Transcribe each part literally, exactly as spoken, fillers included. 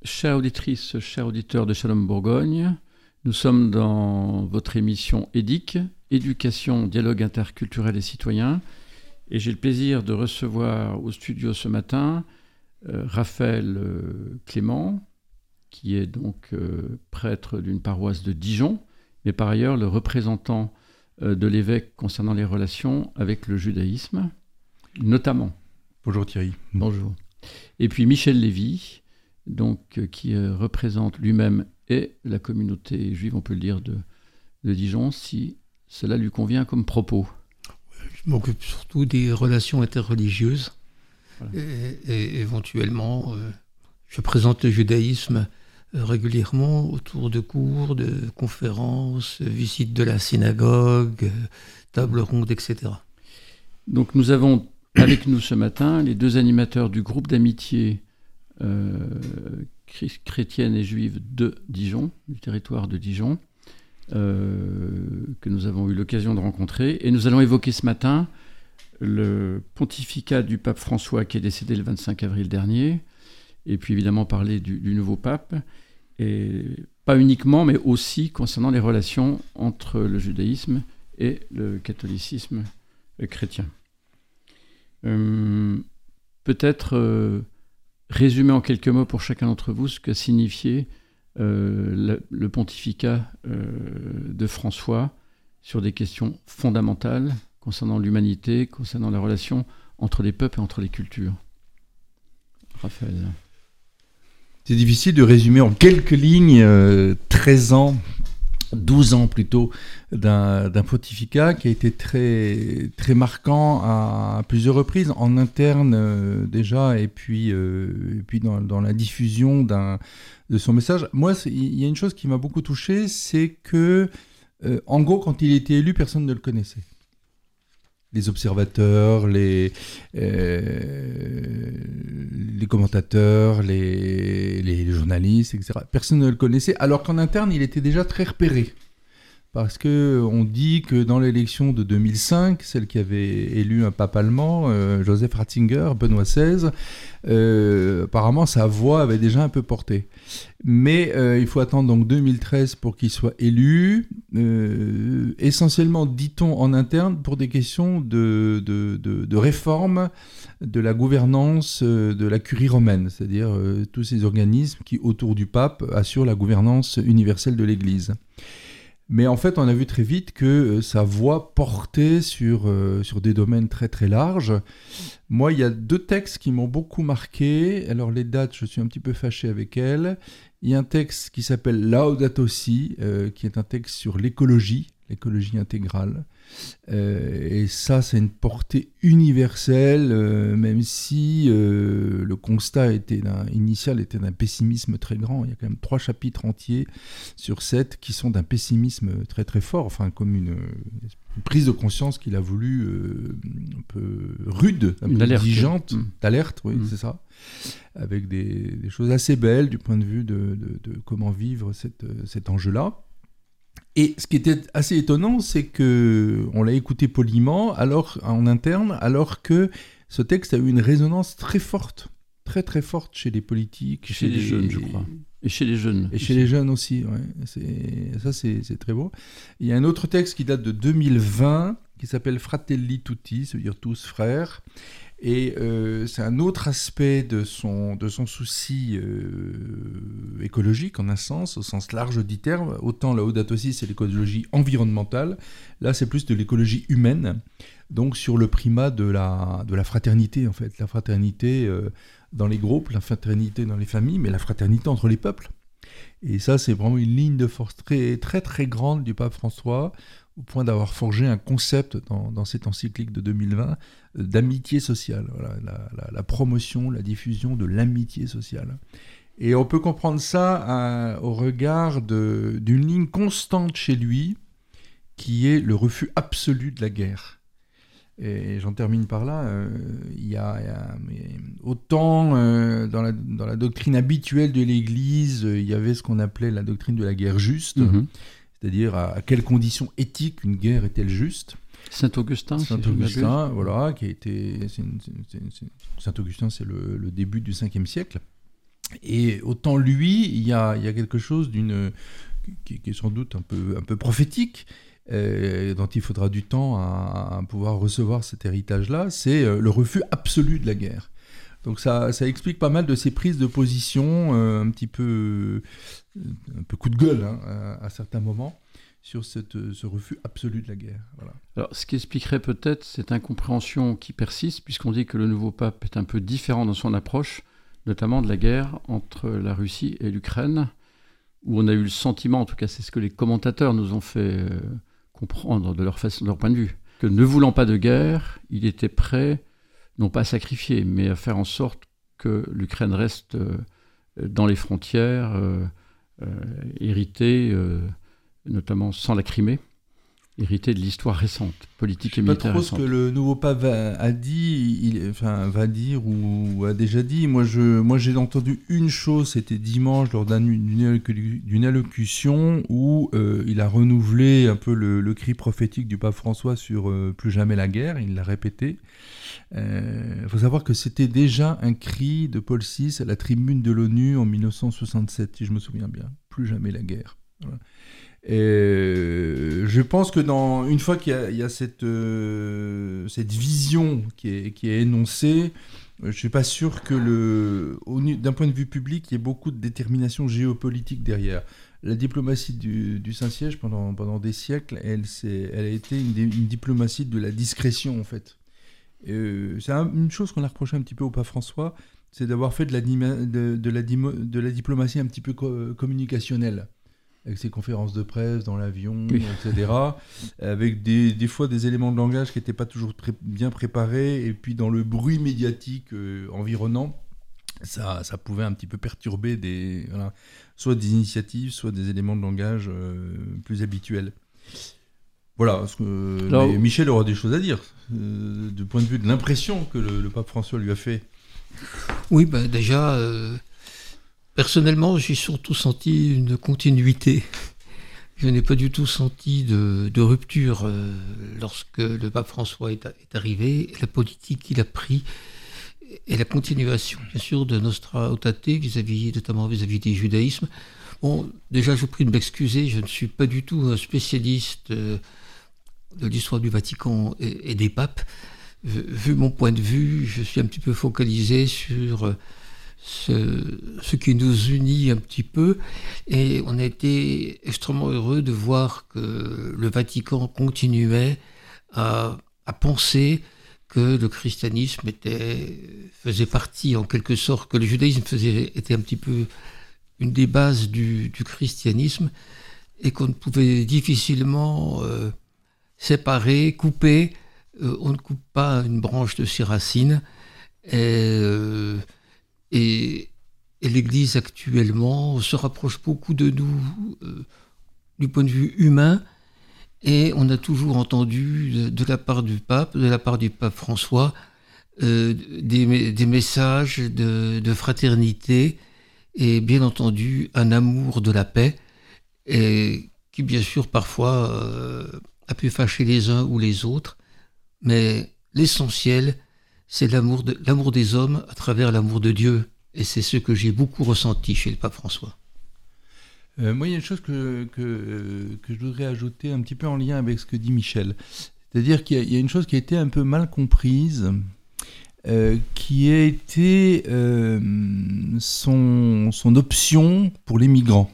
Chères auditrices, chers auditeurs de Shalom Bourgogne, nous sommes dans votre émission EDIC, Éducation, Dialogue interculturel et citoyen, et j'ai le plaisir de recevoir au studio ce matin euh, Raphaël euh, Clément, qui est donc euh, prêtre d'une paroisse de Dijon, mais par ailleurs le représentant euh, de l'évêque concernant les relations avec le judaïsme, notamment. Bonjour Thierry. Bonjour. Et puis Michel Lévy, donc, euh, qui euh, représente lui-même et la communauté juive, on peut le dire, de, de Dijon, si cela lui convient comme propos. Je m'occupe surtout des relations interreligieuses. Voilà. Et, et éventuellement, euh, je présente le judaïsme euh, régulièrement autour de cours, de conférences, visites de la synagogue, euh, tables rondes, et cetera. Donc nous avons avec nous ce matin les deux animateurs du groupe d'amitié Euh, chrétienne et juive de Dijon, du territoire de Dijon, euh, que nous avons eu l'occasion de rencontrer. Et nous allons évoquer ce matin le pontificat du pape François qui est décédé le vingt-cinq avril dernier, et puis évidemment parler du, du nouveau pape, et pas uniquement, mais aussi concernant les relations entre le judaïsme et le catholicisme chrétien. Euh, peut-être... Euh, Résumer en quelques mots pour chacun d'entre vous ce qu'a signifié euh, le, le pontificat euh, de François sur des questions fondamentales concernant l'humanité, concernant la relation entre les peuples et entre les cultures. Raphaël. C'est difficile de résumer en quelques lignes euh, treize ans, douze ans plutôt, d'un, d'un pontificat qui a été très, très marquant à, à plusieurs reprises, en interne euh, déjà, et puis, euh, et puis dans, dans la diffusion d'un, de son message. Moi, il y a une chose qui m'a beaucoup touché, c'est que, euh, en gros, quand il a été élu, personne ne le connaissait. Les observateurs, les, euh, les commentateurs, les, les journalistes, et cetera. Personne ne le connaissait, alors qu'en interne, il était déjà très repéré. Parce qu'on dit que dans l'élection de deux mille cinq, celle qui avait élu un pape allemand, euh, Joseph Ratzinger, Benoît seize, euh, apparemment sa voix avait déjà un peu porté. Mais euh, il faut attendre donc deux mille treize pour qu'il soit élu, euh, essentiellement, dit-on, en interne, pour des questions de, de, de, de réforme de la gouvernance euh, de la curie romaine, c'est-à-dire euh, tous ces organismes qui, autour du pape, assurent la gouvernance universelle de l'Église. Mais en fait, on a vu très vite que euh, sa voix portait sur, euh, sur des domaines très très larges. Moi, il y a deux textes qui m'ont beaucoup marqué. Alors les dates, je suis un petit peu fâché avec elles. Il y a un texte qui s'appelle Laudato Si, euh, qui est un texte sur l'écologie, l'écologie intégrale. Euh, et ça, c'est une portée universelle, euh, même si euh, le constat était d'un, initial était d'un pessimisme très grand. Il y a quand même trois chapitres entiers sur sept qui sont d'un pessimisme très très fort, enfin comme une, une prise de conscience qu'il a voulu euh, un peu rude, un une peu alerte. exigeante, Mmh. d'alerte, oui, Mmh. c'est ça, avec des, des choses assez belles du point de vue de, de, de comment vivre cette, cet enjeu-là. Et ce qui était assez étonnant, c'est qu'on l'a écouté poliment alors, en interne, alors que ce texte a eu une résonance très forte, très très forte chez les politiques. Chez, chez les, les jeunes, je crois. Et chez les jeunes. Et chez aussi. les jeunes aussi, ouais. C'est, ça c'est, c'est très beau. Il y a un autre texte qui date de deux mille vingt, qui s'appelle Fratelli Tutti, ça veut dire tous frères. Et euh, c'est un autre aspect de son, de son souci euh, écologique, en un sens, au sens large du terme. Autant Laudato Si, c'est l'écologie environnementale. Là, c'est plus de l'écologie humaine. Donc, sur le primat de la, de la fraternité, en fait. La fraternité euh, dans les groupes, la fraternité dans les familles, mais la fraternité entre les peuples. Et ça, c'est vraiment une ligne de force très, très, très grande du pape François, au point d'avoir forgé un concept dans, dans cette encyclique de deux mille vingt euh, d'amitié sociale, voilà, la, la, la promotion, la diffusion de l'amitié sociale. Et on peut comprendre ça euh, au regard de, d'une ligne constante chez lui, qui est le refus absolu de la guerre. Et j'en termine par là, euh, il y a, il y a mais autant euh, dans, la, dans la doctrine habituelle de l'Église, euh, il y avait ce qu'on appelait la doctrine de la guerre juste, mmh. C'est-à-dire à, à quelles conditions éthiques une guerre est-elle juste. Saint-Augustin, Saint-Augustin, si voilà, qui a été, c'est une, c'est une, c'est une, Saint-Augustin, c'est le, le début du cinquième siècle. Et autant lui, il y a, il y a quelque chose d'une, qui, qui est sans doute un peu, un peu prophétique, euh, dont il faudra du temps à, à pouvoir recevoir cet héritage-là, c'est euh, le refus absolu de la guerre. Donc ça, ça explique pas mal de ces prises de position, euh, un petit peu, un peu coup de gueule hein, à, à certains moments, sur cette, ce refus absolu de la guerre. Voilà. Alors, ce qui expliquerait peut-être cette incompréhension qui persiste, puisqu'on dit que le nouveau pape est un peu différent dans son approche, notamment de la guerre entre la Russie et l'Ukraine, où on a eu le sentiment, en tout cas c'est ce que les commentateurs nous ont fait euh, comprendre de leur, façon, de leur point de vue, que ne voulant pas de guerre, il était prêt, non pas à sacrifier, mais à faire en sorte que l'Ukraine reste euh, dans les frontières, euh, euh, héritée, euh, notamment sans la Crimée, hérité de l'histoire récente, politique et militaire récente. Je ne sais pas trop ce que le nouveau pape va, a dit, il, enfin va dire ou, ou a déjà dit. Moi, je, moi, j'ai entendu une chose, c'était dimanche lors d'une, d'une allocution où euh, il a renouvelé un peu le, le cri prophétique du pape François sur euh, plus jamais la guerre. Il l'a répété. Il euh, faut savoir que c'était déjà un cri de Paul six à la tribune de l'ONU en mille neuf cent soixante-sept, si je me souviens bien. Plus jamais la guerre. Voilà. Et je pense que dans, une fois qu'il y a, il y a cette, euh, cette vision qui est, qui est énoncée, je ne suis pas sûr que, le, au, d'un point de vue public, il y ait beaucoup de détermination géopolitique derrière. La diplomatie du, du Saint-Siège, pendant, pendant des siècles, elle, c'est, elle a été une, une diplomatie de la discrétion, en fait. Euh, c'est un, une chose qu'on a reproché un petit peu au pape François, c'est d'avoir fait de la, de, de la, de la diplomatie un petit peu co- communicationnelle, avec ses conférences de presse dans l'avion, oui. et cetera, avec des, des fois des éléments de langage qui n'étaient pas toujours pré- bien préparés, et puis dans le bruit médiatique euh, environnant, ça, ça pouvait un petit peu perturber des, voilà, soit des initiatives, soit des éléments de langage euh, plus habituels. Voilà, parce que Alors, mais Michel aura des choses à dire, euh, du point de vue de l'impression que le, le pape François lui a fait. Oui, ben déjà... Euh... Personnellement, j'ai surtout senti une continuité. Je n'ai pas du tout senti de, de rupture euh, lorsque le pape François est, est arrivé. La politique qu'il a pris et la continuation, bien sûr, de Nostra Aetate, vis-à-vis, notamment vis-à-vis du judaïsme. Bon, déjà, je prie de m'excuser, je ne suis pas du tout un spécialiste euh, de l'histoire du Vatican et, et des papes. Vu mon point de vue, je suis un petit peu focalisé sur... Euh, Ce, ce qui nous unit un petit peu, et on a été extrêmement heureux de voir que le Vatican continuait à, à penser que le christianisme était, faisait partie en quelque sorte, que le judaïsme faisait, était un petit peu une des bases du, du christianisme, et qu'on ne pouvait difficilement euh, séparer, couper. Euh, on ne coupe pas une branche de ses racines, et euh, Et, et l'Église actuellement se rapproche beaucoup de nous euh, du point de vue humain, et on a toujours entendu de, de la part du pape, de la part du pape François, euh, des, des messages de, de fraternité et bien entendu un amour de la paix, et qui bien sûr parfois euh, a pu fâcher les uns ou les autres, mais l'essentiel, c'est l'amour, de, l'amour des hommes à travers l'amour de Dieu. Et c'est ce que j'ai beaucoup ressenti chez le pape François. Euh, moi, il y a une chose que, que, que je voudrais ajouter un petit peu en lien avec ce que dit Michel. C'est-à-dire qu'il y a, il y a une chose qui a été un peu mal comprise, euh, qui a été euh, son, son option pour les migrants.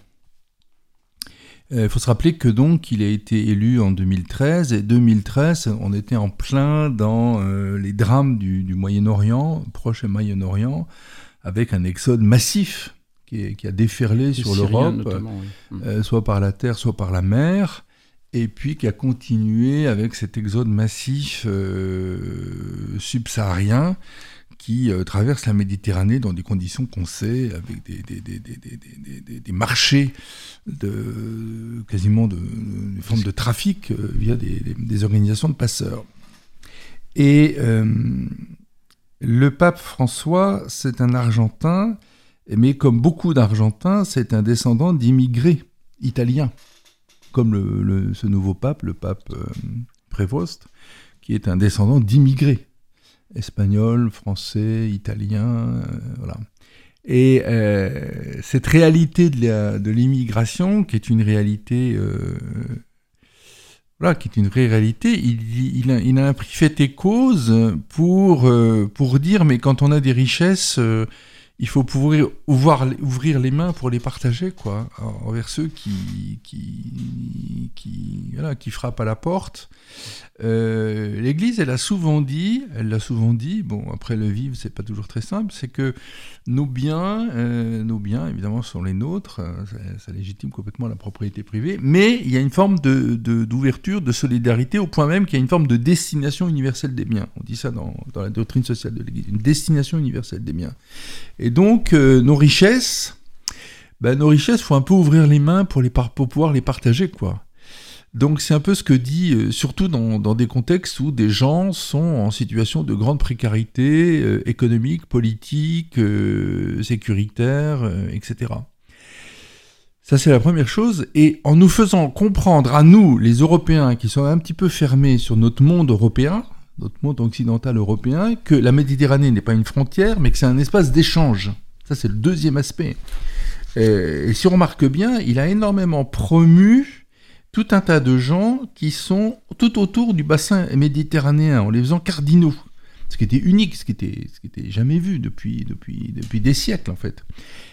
Il euh, faut se rappeler que donc il a été élu en deux mille treize, et deux mille treize, on était en plein dans euh, les drames du, du Moyen-Orient, Proche et Moyen-Orient, avec un exode massif qui, est, qui a déferlé les sur Syriens, l'Europe, oui. euh, soit par la terre, soit par la mer, et puis qui a continué avec cet exode massif euh, subsaharien qui euh, traverse la Méditerranée dans des conditions qu'on sait, avec des, des, des, des, des, des, des, des marchés de, quasiment de, de, de formes de trafic euh, via des, des, des organisations de passeurs. Et euh, le pape François, c'est un Argentin, mais comme beaucoup d'Argentins, c'est un descendant d'immigrés italiens, comme le, le, ce nouveau pape, le pape euh, Prévost, qui est un descendant d'immigrés. Espagnol, français, italien, euh, voilà. Et euh, cette réalité de, la, de l'immigration, qui est une réalité, euh, voilà, qui est une vraie réalité, il, il, a, il a pris fait et cause pour, euh, pour dire, mais quand on a des richesses, euh, il faut pouvoir ouvrir, ouvrir les mains pour les partager, quoi, envers ceux qui, qui, qui, voilà, qui frappent à la porte. Euh, L'Église, elle a souvent dit, elle l'a souvent dit, bon, après le vivre, c'est pas toujours très simple, c'est que nos biens, euh, nos biens, évidemment, sont les nôtres, ça, ça légitime complètement la propriété privée, mais il y a une forme de, de, d'ouverture, de solidarité, au point même qu'il y a une forme de destination universelle des biens. On dit ça dans, dans la doctrine sociale de l'Église, une destination universelle des biens. Et donc, euh, nos richesses, ben, nos richesses, faut un peu ouvrir les mains pour, les par- pour pouvoir les partager, quoi. Donc c'est un peu ce que dit, euh, surtout dans, dans des contextes où des gens sont en situation de grande précarité euh, économique, politique, euh, sécuritaire, euh, et cetera. Ça, c'est la première chose. Et en nous faisant comprendre à nous, les Européens, qui sont un petit peu fermés sur notre monde européen, notre monde occidental européen, que la Méditerranée n'est pas une frontière, mais que c'est un espace d'échange. Ça, c'est le deuxième aspect. Euh, et si on remarque bien, il a énormément promu tout un tas de gens qui sont tout autour du bassin méditerranéen, en les faisant cardinaux. Ce qui était unique, ce qui était, ce qui était jamais vu depuis, depuis, depuis des siècles, en fait.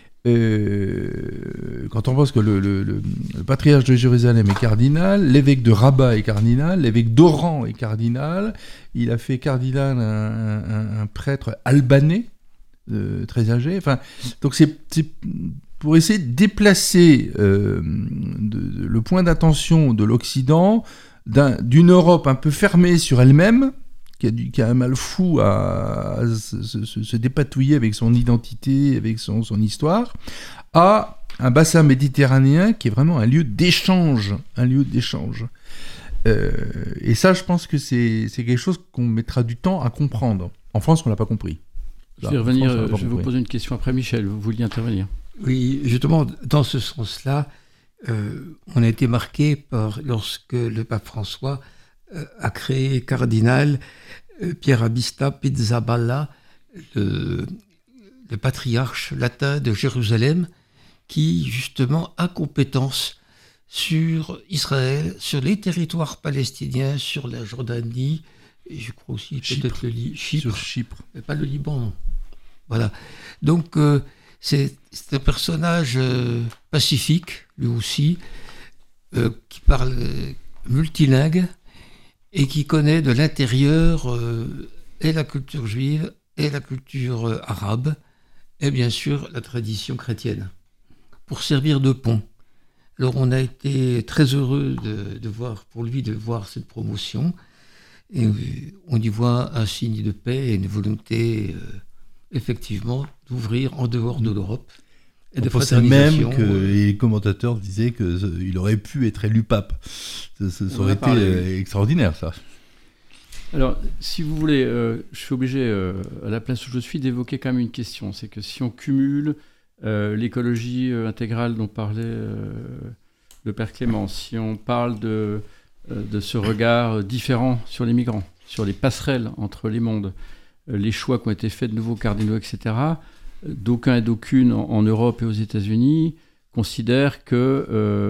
Euh, quand on pense que le, le, le, le patriarche de Jérusalem est cardinal, l'évêque de Rabat est cardinal, l'évêque d'Oran est cardinal, il a fait cardinal un, un, un prêtre albanais, euh, très âgé. Enfin, donc c'est... c'est pour essayer de déplacer euh, de, de, le point d'attention de l'Occident d'un, d'une Europe un peu fermée sur elle-même, qui a, du, qui a un mal fou à, à se, se, se dépatouiller avec son identité, avec son, son histoire, à un bassin méditerranéen qui est vraiment un lieu d'échange, un lieu d'échange. Euh, et ça, je pense que c'est, c'est quelque chose qu'on mettra du temps à comprendre. En France, on l'a pas compris. Je vais revenir, France, je vais vous poser une question après, Michel, vous vouliez intervenir. Oui, justement, dans ce sens-là, euh, on a été marqué par, lorsque le pape François euh, a créé cardinal euh, Pierabista Pizzaballa, le, le patriarche latin de Jérusalem, qui justement a compétence sur Israël, sur les territoires palestiniens, sur la Jordanie, et je crois aussi Chypre. peut-être le Li- Chypre, sur Chypre, mais pas le Liban. Voilà. Donc euh, c'est, c'est un personnage euh, pacifique, lui aussi, euh, qui parle euh, multilingue et qui connaît de l'intérieur euh, et la culture juive et la culture euh, arabe et bien sûr la tradition chrétienne, pour servir de pont. Alors on a été très heureux de, de voir, pour lui, de voir cette promotion. Et on y voit un signe de paix et une volonté, euh, effectivement, d'ouvrir en dehors de l'Europe. Et on de pensait même que euh, les commentateurs disaient qu'il aurait pu être élu pape. Ça, ça, ça aurait été parlé. extraordinaire, ça. Alors, si vous voulez, euh, je suis obligé, euh, à la place où je suis, d'évoquer quand même une question. C'est que si on cumule euh, l'écologie euh, intégrale dont parlait euh, le Père Clément, si on parle de... de ce regard différent sur les migrants, sur les passerelles entre les mondes, les choix qui ont été faits de nouveaux cardinaux, et cetera. D'aucuns et d'aucunes en, en Europe et aux États-Unis considèrent que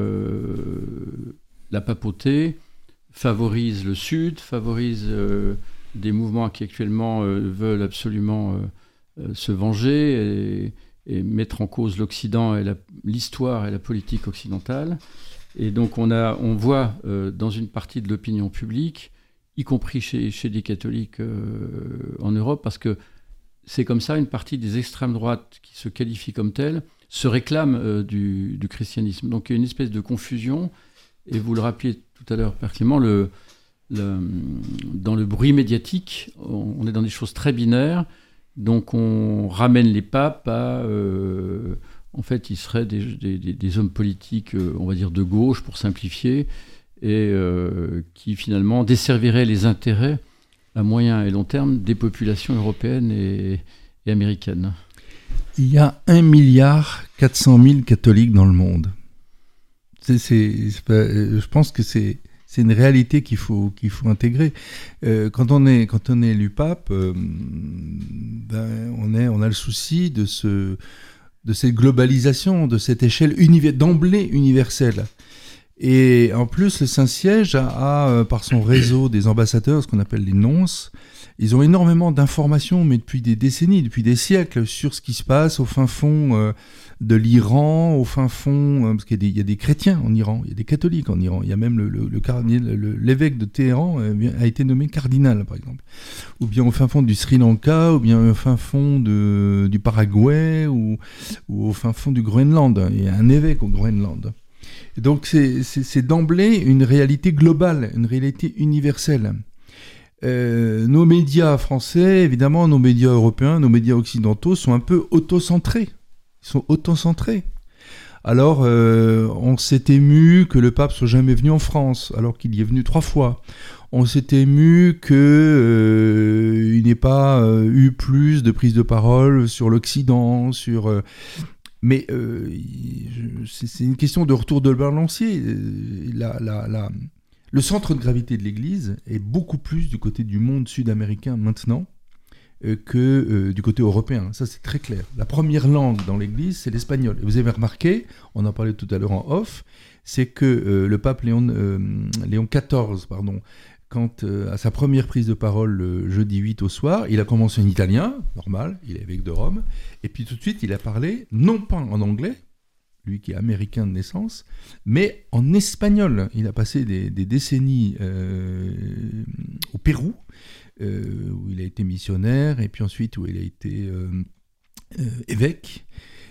euh, la papauté favorise le Sud, favorise euh, des mouvements qui actuellement euh, veulent absolument euh, euh, se venger et, et mettre en cause l'Occident et la, l'histoire et la politique occidentale. Et donc on, a, on voit euh, dans une partie de l'opinion publique, y compris chez, chez des catholiques euh, en Europe, parce que c'est comme ça, une partie des extrêmes droites qui se qualifient comme telles se réclament euh, du, du christianisme. Donc il y a une espèce de confusion, et vous le rappeliez tout à l'heure, Père Clément, le, le, dans le bruit médiatique, on, on est dans des choses très binaires, donc on ramène les papes à... Euh, En fait, ils seraient des, des, des hommes politiques, euh, on va dire, de gauche, pour simplifier, et euh, qui, finalement, desserviraient les intérêts à moyen et long terme des populations européennes et, et américaines. Il y a un milliard quatre cent mille catholiques dans le monde. C'est, c'est, c'est pas, je pense que c'est, c'est une réalité qu'il faut, qu'il faut intégrer. Euh, quand, on est, quand on est élu pape, euh, ben, on, est, on a le souci de, ce, de cette globalisation, de cette échelle univer- d'emblée universelle. Et en plus, le Saint-Siège a, a, par son réseau des ambassadeurs, ce qu'on appelle les nonces, ils ont énormément d'informations, mais depuis des décennies, depuis des siècles, sur ce qui se passe au fin fond euh, de l'Iran, au fin fond, euh, parce qu'il y a, des, il y a des chrétiens en Iran, il y a des catholiques en Iran, il y a même le, le, le cardinal, le, l'évêque de Téhéran euh, a été nommé cardinal, par exemple. Ou bien au fin fond du Sri Lanka, ou bien au fin fond de, du Paraguay, ou, ou au fin fond du Groenland. Il y a un évêque au Groenland. Et donc c'est, c'est, c'est d'emblée une réalité globale, une réalité universelle. Euh, nos médias français, évidemment, nos médias européens, nos médias occidentaux sont un peu autocentrés. Ils sont autocentrés. Alors, euh, on s'est ému que le pape soit jamais venu en France, alors qu'il y est venu trois fois. On s'est ému qu'il euh, n'ait pas euh, eu plus de prise de parole sur l'Occident, sur... Euh, mais euh, c'est, c'est une question de retour de balancier. La, la, la, le centre de gravité de l'Église est beaucoup plus du côté du monde sud-américain maintenant euh, que euh, du côté européen. Ça, c'est très clair. La première langue dans l'Église, c'est l'espagnol. Et vous avez remarqué, on en parlait tout à l'heure en off, c'est que euh, le pape Léon, euh, Léon quatorze, pardon, quand euh, à sa première prise de parole le jeudi huit au soir, il a commencé en italien, normal, il est évêque de Rome, et puis tout de suite il a parlé, non pas en anglais, lui qui est américain de naissance, mais en espagnol. Il a passé des, des décennies euh, au Pérou, euh, où il a été missionnaire, et puis ensuite où il a été euh, euh, évêque.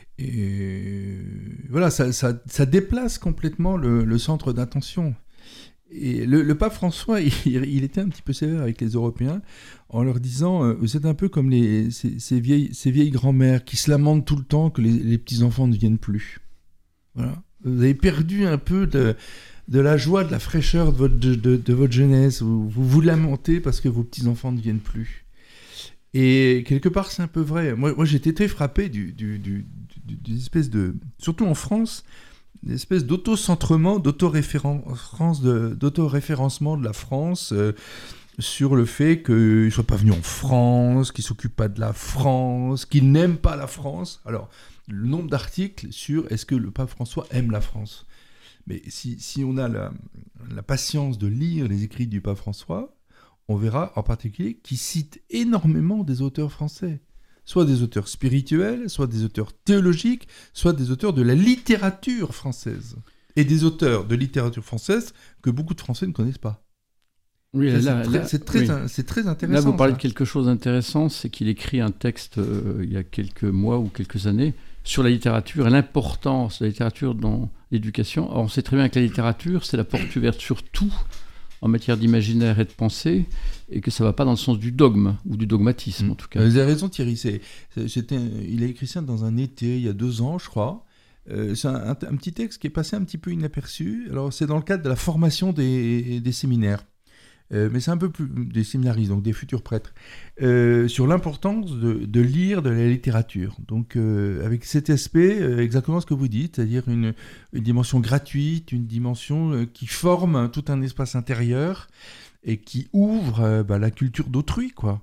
Et voilà, ça, ça, ça déplace complètement le, le centre d'attention. Et le, le pape François, il, il était un petit peu sévère avec les Européens en leur disant euh, vous êtes un peu comme les, ces, ces, vieilles, ces vieilles grand-mères qui se lamentent tout le temps que les, les petits-enfants ne viennent plus. Voilà. Vous avez perdu un peu de, de la joie, de la fraîcheur de votre, de, de, de votre jeunesse. Vous, vous vous lamentez parce que vos petits-enfants ne viennent plus. Et quelque part, c'est un peu vrai. Moi, moi j'étais très frappé du, du, du, du, du espèce de... Surtout en France, une espèce d'autocentrement, d'autoréférence, de, d'autoréférencement de la France euh, sur le fait qu'il ne soit pas venu en France, qu'il ne s'occupe pas de la France, qu'il n'aime pas la France. Alors, le nombre d'articles sur est-ce que le pape François aime la France. Mais si, si on a la, la patience de lire les écrits du pape François, on verra en particulier qu'il cite énormément des auteurs français. Soit des auteurs spirituels, soit des auteurs théologiques, soit des auteurs de la littérature française. Et des auteurs de littérature française que beaucoup de Français ne connaissent pas. Oui, c'est, là, très, là, c'est, très, oui. un, c'est très intéressant. Là, vous parlez ça. de quelque chose d'intéressant, c'est qu'il écrit un texte euh, il y a quelques mois ou quelques années sur la littérature et l'importance de la littérature dans l'éducation. Alors, on sait très bien que la littérature, c'est la porte ouverte sur tout en matière d'imaginaire et de pensée, et que ça ne va pas dans le sens du dogme, ou du dogmatisme mmh. en tout cas. Vous avez raison Thierry, c'est, c'était, il a écrit ça dans un été, il y a deux ans je crois. Euh, c'est un, un, un petit texte qui est passé un petit peu inaperçu. Alors c'est dans le cadre de la formation des, des séminaires. Euh, mais c'est un peu plus des séminaristes, donc des futurs prêtres, euh, sur l'importance de, de lire de la littérature. Donc euh, avec cet aspect, euh, exactement ce que vous dites, c'est-à-dire une, une dimension gratuite, une dimension euh, qui forme tout un espace intérieur et qui ouvre euh, bah, la culture d'autrui, quoi.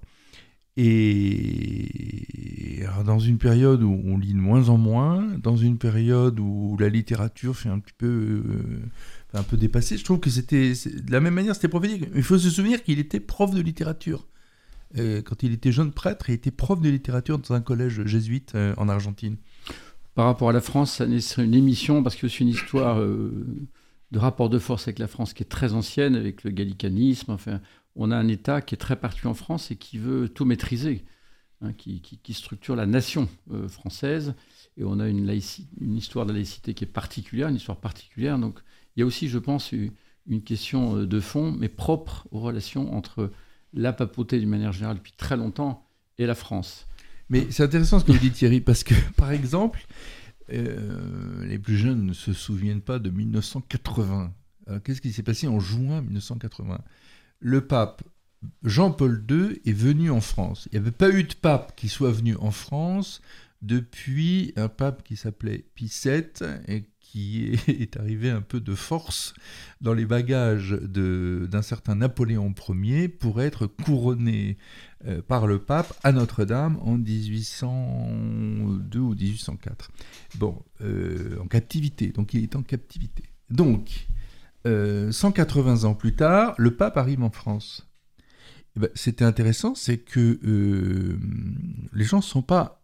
Et alors, dans une période où on lit de moins en moins, dans une période où la littérature fait un petit peu... Euh, un peu dépassé, je trouve que c'était de la même manière, c'était prophétique. Il faut se souvenir qu'il était prof de littérature. Euh, quand il était jeune prêtre, il était prof de littérature dans un collège jésuite euh, en Argentine. Par rapport à la France, ça serait une émission, parce que c'est une histoire euh, de rapport de force avec la France qui est très ancienne, avec le gallicanisme. Enfin, on a un État qui est très particulier en France et qui veut tout maîtriser, hein, qui, qui, qui structure la nation euh, française. Et on a une, laïci- une histoire de la laïcité qui est particulière, une histoire particulière. Donc, il y a aussi, je pense, une question de fond, mais propre aux relations entre la papauté, d'une manière générale, depuis très longtemps, et la France. Mais c'est intéressant ce que vous dites, Thierry, parce que, par exemple, euh, les plus jeunes ne se souviennent pas de dix-neuf cent quatre-vingts. Alors, qu'est-ce qui s'est passé en juin dix-neuf cent quatre-vingts ? Le pape Jean-Paul deux est venu en France. Il n'y avait pas eu de pape qui soit venu en France depuis un pape qui s'appelait Pie sept et qui est, est arrivé un peu de force dans les bagages de, d'un certain Napoléon Ier pour être couronné euh, par le pape à Notre-Dame en dix-huit cent deux ou dix-huit cent quatre. Bon, euh, en captivité, donc il est en captivité. Donc, euh, cent quatre-vingts ans plus tard, le pape arrive en France. Et ben, c'était intéressant, c'est que euh, les gens ne sont pas...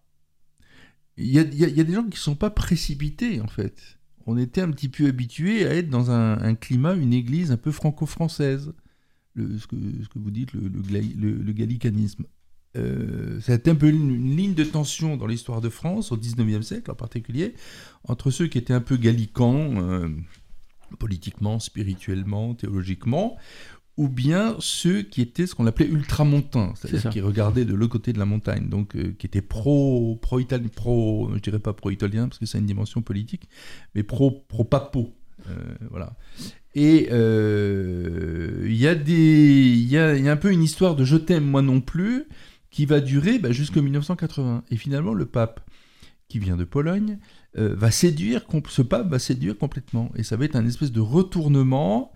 Il y a, il y a, il y a des gens qui ne sont pas précipités, en fait. On était un petit peu habitués à être dans un, un climat, une église un peu franco-française, le, ce, que, ce que vous dites, le, le, le, le gallicanisme. Euh, c'était un peu une, une ligne de tension dans l'histoire de France, au dix-neuvième siècle en particulier, entre ceux qui étaient un peu gallicans, euh, politiquement, spirituellement, théologiquement, ou bien ceux qui étaient ce qu'on appelait ultramontains, c'est-à-dire qui regardaient de l'autre côté de la montagne, donc euh, qui étaient pro, pro-italien, pro, je dirais pas pro-italien parce que ça a une dimension politique, mais pro, pro-papo, euh, voilà. Et il euh, y a des, il y a, y a un peu une histoire de je t'aime moi non plus qui va durer bah, jusqu'en mille neuf cent quatre-vingts. Et finalement, le pape qui vient de Pologne euh, va séduire, ce pape va séduire complètement, et ça va être un espèce de retournement.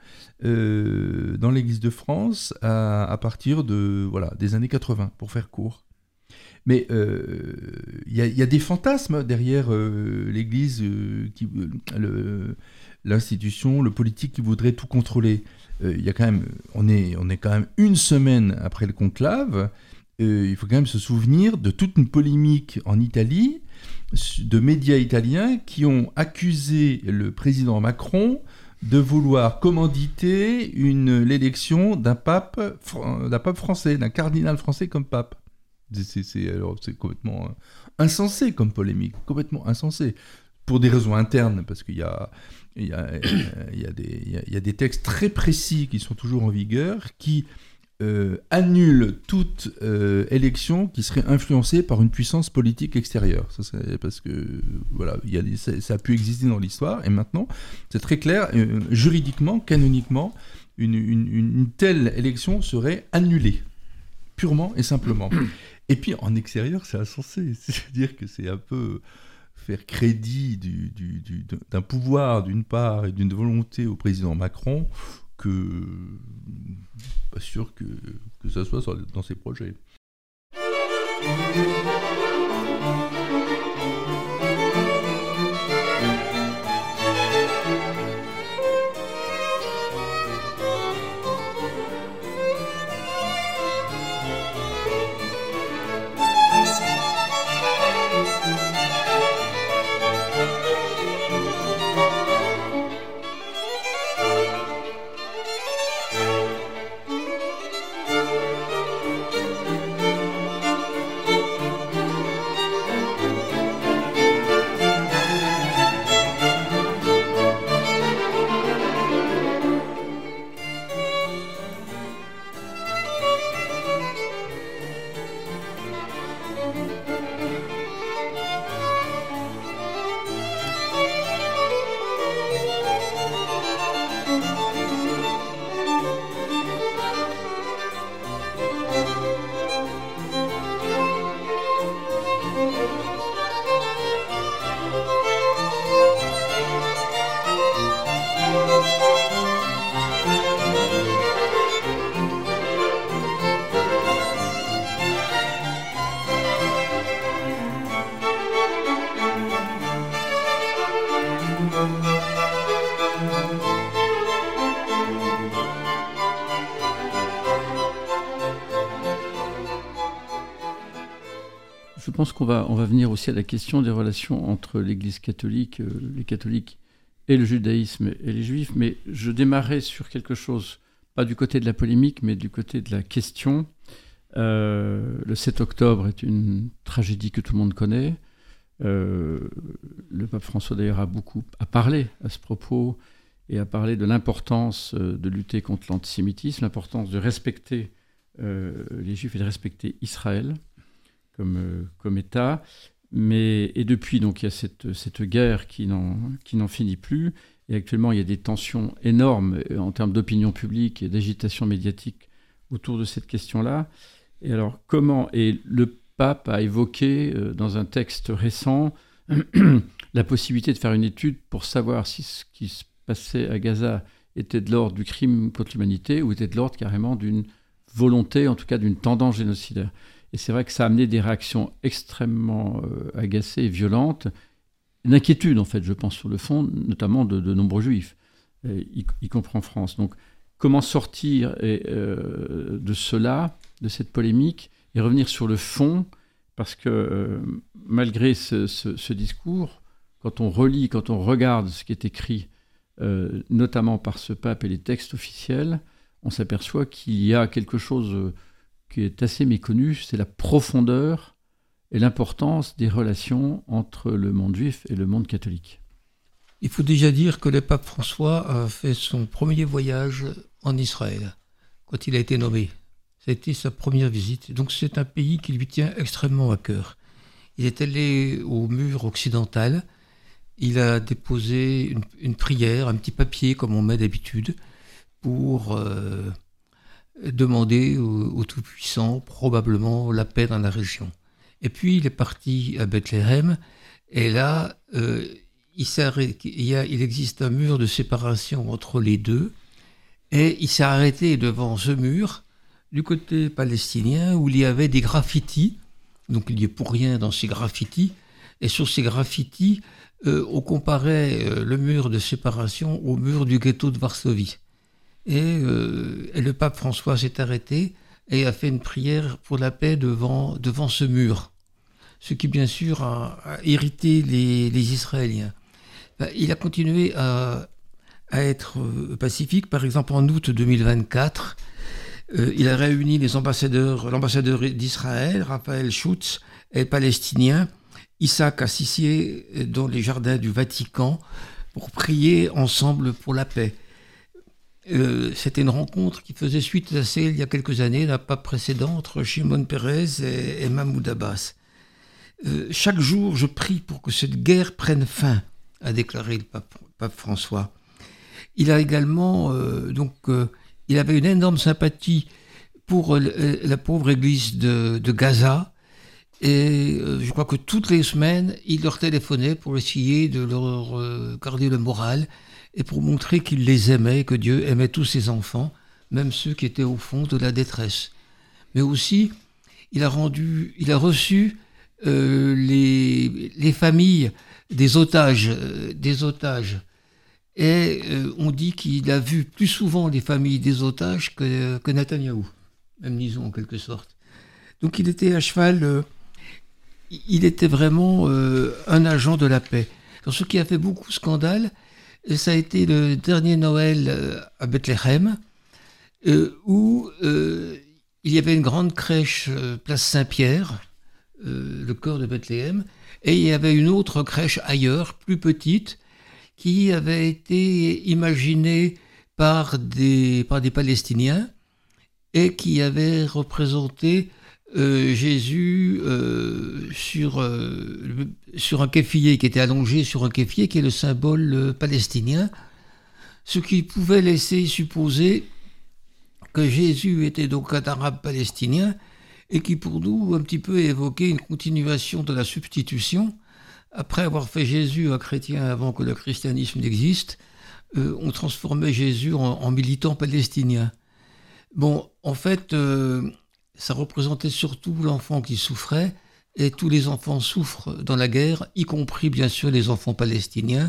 Euh, dans l'Église de France à, à partir de, voilà, des années quatre-vingts, pour faire court. Mais il euh, y, y a des fantasmes derrière euh, l'Église, euh, qui, le, l'institution, le politique qui voudrait tout contrôler. Euh, y a quand même, on, est, on est quand même une semaine après le conclave. Euh, il faut quand même se souvenir de toute une polémique en Italie, de médias italiens qui ont accusé le président Macron de vouloir commanditer une, l'élection d'un pape, d'un pape français, d'un cardinal français comme pape. C'est, c'est, alors, c'est complètement insensé comme polémique, complètement insensé. Pour des raisons internes, parce qu'il y a, il y a, il y a, des, il y a, il y a des textes très précis qui sont toujours en vigueur, qui euh, annulent toute euh, élection qui serait influencée par une puissance politique extérieure. Ça, c'est parce que voilà, il y a des, ça, ça a pu exister dans l'histoire, et maintenant, c'est très clair, euh, juridiquement, canoniquement, une, une, une telle élection serait annulée, purement et simplement. Et puis, en extérieur, c'est insensé. C'est-à-dire que c'est un peu faire crédit du, du, du, d'un pouvoir, d'une part, et d'une volonté au président Macron, que pas sûr que, que ça soit dans ses projets. Je pense qu'on va, on va venir aussi à la question des relations entre l'Église catholique, euh, les catholiques et le judaïsme et les juifs, mais je démarrais sur quelque chose, pas du côté de la polémique, mais du côté de la question. Euh, le sept octobre est une tragédie que tout le monde connaît. Euh, le pape François, d'ailleurs, a beaucoup a parlé à ce propos et a parlé de l'importance de lutter contre l'antisémitisme, l'importance de respecter euh, les Juifs et de respecter Israël comme, euh, comme État. Mais, et depuis, donc, il y a cette, cette guerre qui n'en, qui n'en finit plus. Et actuellement, il y a des tensions énormes en termes d'opinion publique et d'agitation médiatique autour de cette question-là. Et alors, comment... Et le pape a évoqué, euh, dans un texte récent, la possibilité de faire une étude pour savoir si ce qui se passait à Gaza était de l'ordre du crime contre l'humanité ou était de l'ordre carrément d'une volonté, en tout cas d'une tendance génocidaire. Et c'est vrai que ça a amené des réactions extrêmement euh, agacées et violentes, une inquiétude en fait, je pense, sur le fond, notamment de, de nombreux juifs, y, y compris en France. Donc, comment sortir et, euh, de cela, de cette polémique, et revenir sur le fond, parce que euh, malgré ce, ce, ce discours, quand on relit, quand on regarde ce qui est écrit, euh, notamment par ce pape et les textes officiels, on s'aperçoit qu'il y a quelque chose qui est assez méconnu, c'est la profondeur et l'importance des relations entre le monde juif et le monde catholique. Il faut déjà dire que le pape François a fait son premier voyage en Israël, quand il a été nommé. Ça a été sa première visite. Donc c'est un pays qui lui tient extrêmement à cœur. Il est allé au mur occidental, il a déposé une, une prière, un petit papier comme on met d'habitude, pour euh, demander au, au Tout-Puissant probablement la paix dans la région. Et puis il est parti à Bethléem, et là, euh, il, il, y a, il existe un mur de séparation entre les deux, et il s'est arrêté devant ce mur, du côté palestinien, où il y avait des graffitis, donc il n'y est pour rien dans ces graffitis, et sur ces graffitis, euh, on comparait euh, le mur de séparation au mur du ghetto de Varsovie. Et, euh, et le pape François s'est arrêté et a fait une prière pour la paix devant, devant ce mur. Ce qui, bien sûr, a, a irrité les, les Israéliens. Ben, il a continué à, à être pacifique. Par exemple, en août deux mille vingt-quatre, euh, il a réuni les ambassadeurs, l'ambassadeur d'Israël, Raphaël Schutz, et le Palestinien, Isaac Assissier, dans les jardins du Vatican, pour prier ensemble pour la paix. Euh, c'était une rencontre qui faisait suite à celle, il y a quelques années, la pape précédente, entre Shimon Peres et, et Mahmoud Abbas. Euh, chaque jour, je prie pour que cette guerre prenne fin, a déclaré le pape, pape François. Il a également, euh, donc, euh, il avait une énorme sympathie pour euh, la pauvre église de, de Gaza, et euh, je crois que toutes les semaines, il leur téléphonait pour essayer de leur euh, garder le moral et pour montrer qu'il les aimait, que Dieu aimait tous ses enfants, même ceux qui étaient au fond de la détresse. Mais aussi, il a rendu, il a reçu euh, les, les familles des otages, euh, des otages. Et euh, on dit qu'il a vu plus souvent les familles des otages que, que Netanyahou, même disons en quelque sorte. Donc il était à cheval, euh, il était vraiment euh, un agent de la paix. Alors, ce qui a fait beaucoup scandale, ça a été le dernier Noël euh, à Bethléem, euh, où euh, il y avait une grande crèche euh, place Saint-Pierre, euh, le cœur de Bethléem, et il y avait une autre crèche ailleurs, plus petite, qui avait été imaginée par des, par des Palestiniens et qui avait représenté euh, Jésus euh, sur, euh, sur un kéfier, qui était allongé sur un kéfier, qui est le symbole euh, palestinien, ce qui pouvait laisser supposer que Jésus était donc un arabe palestinien et qui pour nous un petit peu évoquait une continuation de la substitution. Après avoir fait Jésus un chrétien avant que le christianisme n'existe, euh, on transformait Jésus en, en militant palestinien. Bon, en fait, euh, ça représentait surtout l'enfant qui souffrait, et tous les enfants souffrent dans la guerre, y compris bien sûr les enfants palestiniens.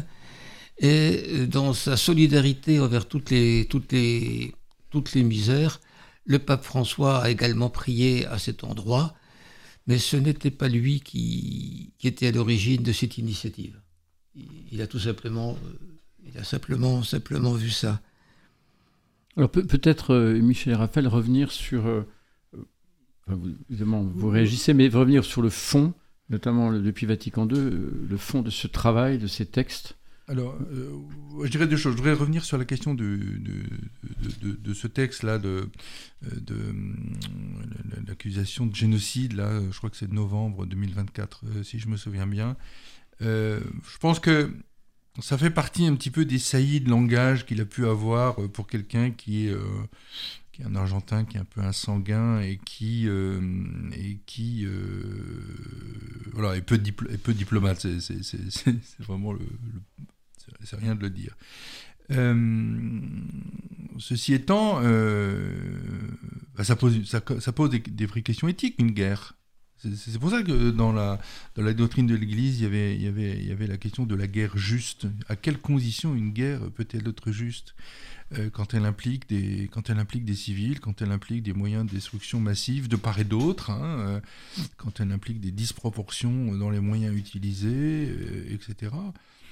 Et dans sa solidarité envers toutes les, toutes les, toutes les misères, le pape François a également prié à cet endroit. Mais ce n'était pas lui qui, qui était à l'origine de cette initiative. Il a tout simplement, il a simplement, simplement vu ça. Alors peut, peut-être, euh, Michel et Raphaël, revenir sur... Euh, enfin, vous, évidemment, vous réagissez, mais revenir sur le fond, notamment le, depuis Vatican deux, euh, le fond de ce travail, de ces textes. Alors, euh, je dirais deux choses. Je voudrais revenir sur la question de, de, de, de, de ce texte-là, de, de, de l'accusation de génocide, là, je crois que c'est de novembre deux mille vingt-quatre, si je me souviens bien. Euh, je pense que ça fait partie un petit peu des saillies de langage qu'il a pu avoir pour quelqu'un qui est, euh, qui est un Argentin qui est un peu insanguin et qui, euh, et qui euh, voilà, est peu, diplo- est peu diplomate. C'est, c'est, c'est, c'est, c'est vraiment le, le c'est, c'est rien de le dire. Euh, ceci étant, euh, bah, ça pose, ça, ça pose des, des vraies questions éthiques, une guerre. C'est, c'est pour ça que dans la, dans la doctrine de l'Église, il y avait, il y avait, il y avait la question de la guerre juste. À quelles conditions une guerre peut-elle être juste ? Euh, quand elle implique des, quand elle implique des civils, quand elle implique des moyens de destruction massive de part et d'autre, hein, euh, quand elle implique des disproportions dans les moyens utilisés, euh, et cetera.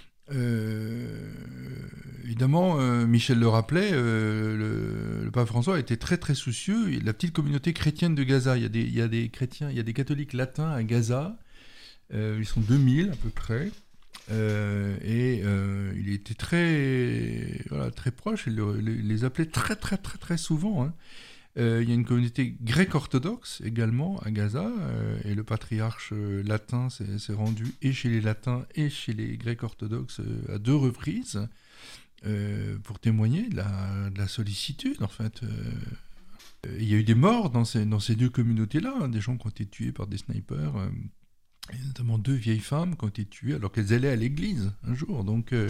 Euh, évidemment, euh, Michel le rappelait, euh, le, le pape François était très très soucieux. La petite communauté chrétienne de Gaza, il y a des, il y a des chrétiens, il y a des catholiques latins à Gaza. Euh, ils sont deux mille à peu près. Euh, et euh, il était très, voilà, très proche, il le, les, les appelait très très très très souvent. Hein. Euh, il y a une communauté grecque orthodoxe également à Gaza, euh, et le patriarche euh, latin s'est, s'est rendu et chez les latins et chez les grecs orthodoxes euh, à deux reprises euh, pour témoigner de la, de la sollicitude en fait. Euh, il y a eu des morts dans ces, dans ces deux communautés-là, hein, des gens qui ont été tués par des snipers. Euh, Il y a notamment deux vieilles femmes qui ont été tuées alors qu'elles allaient à l'église un jour. Donc, euh,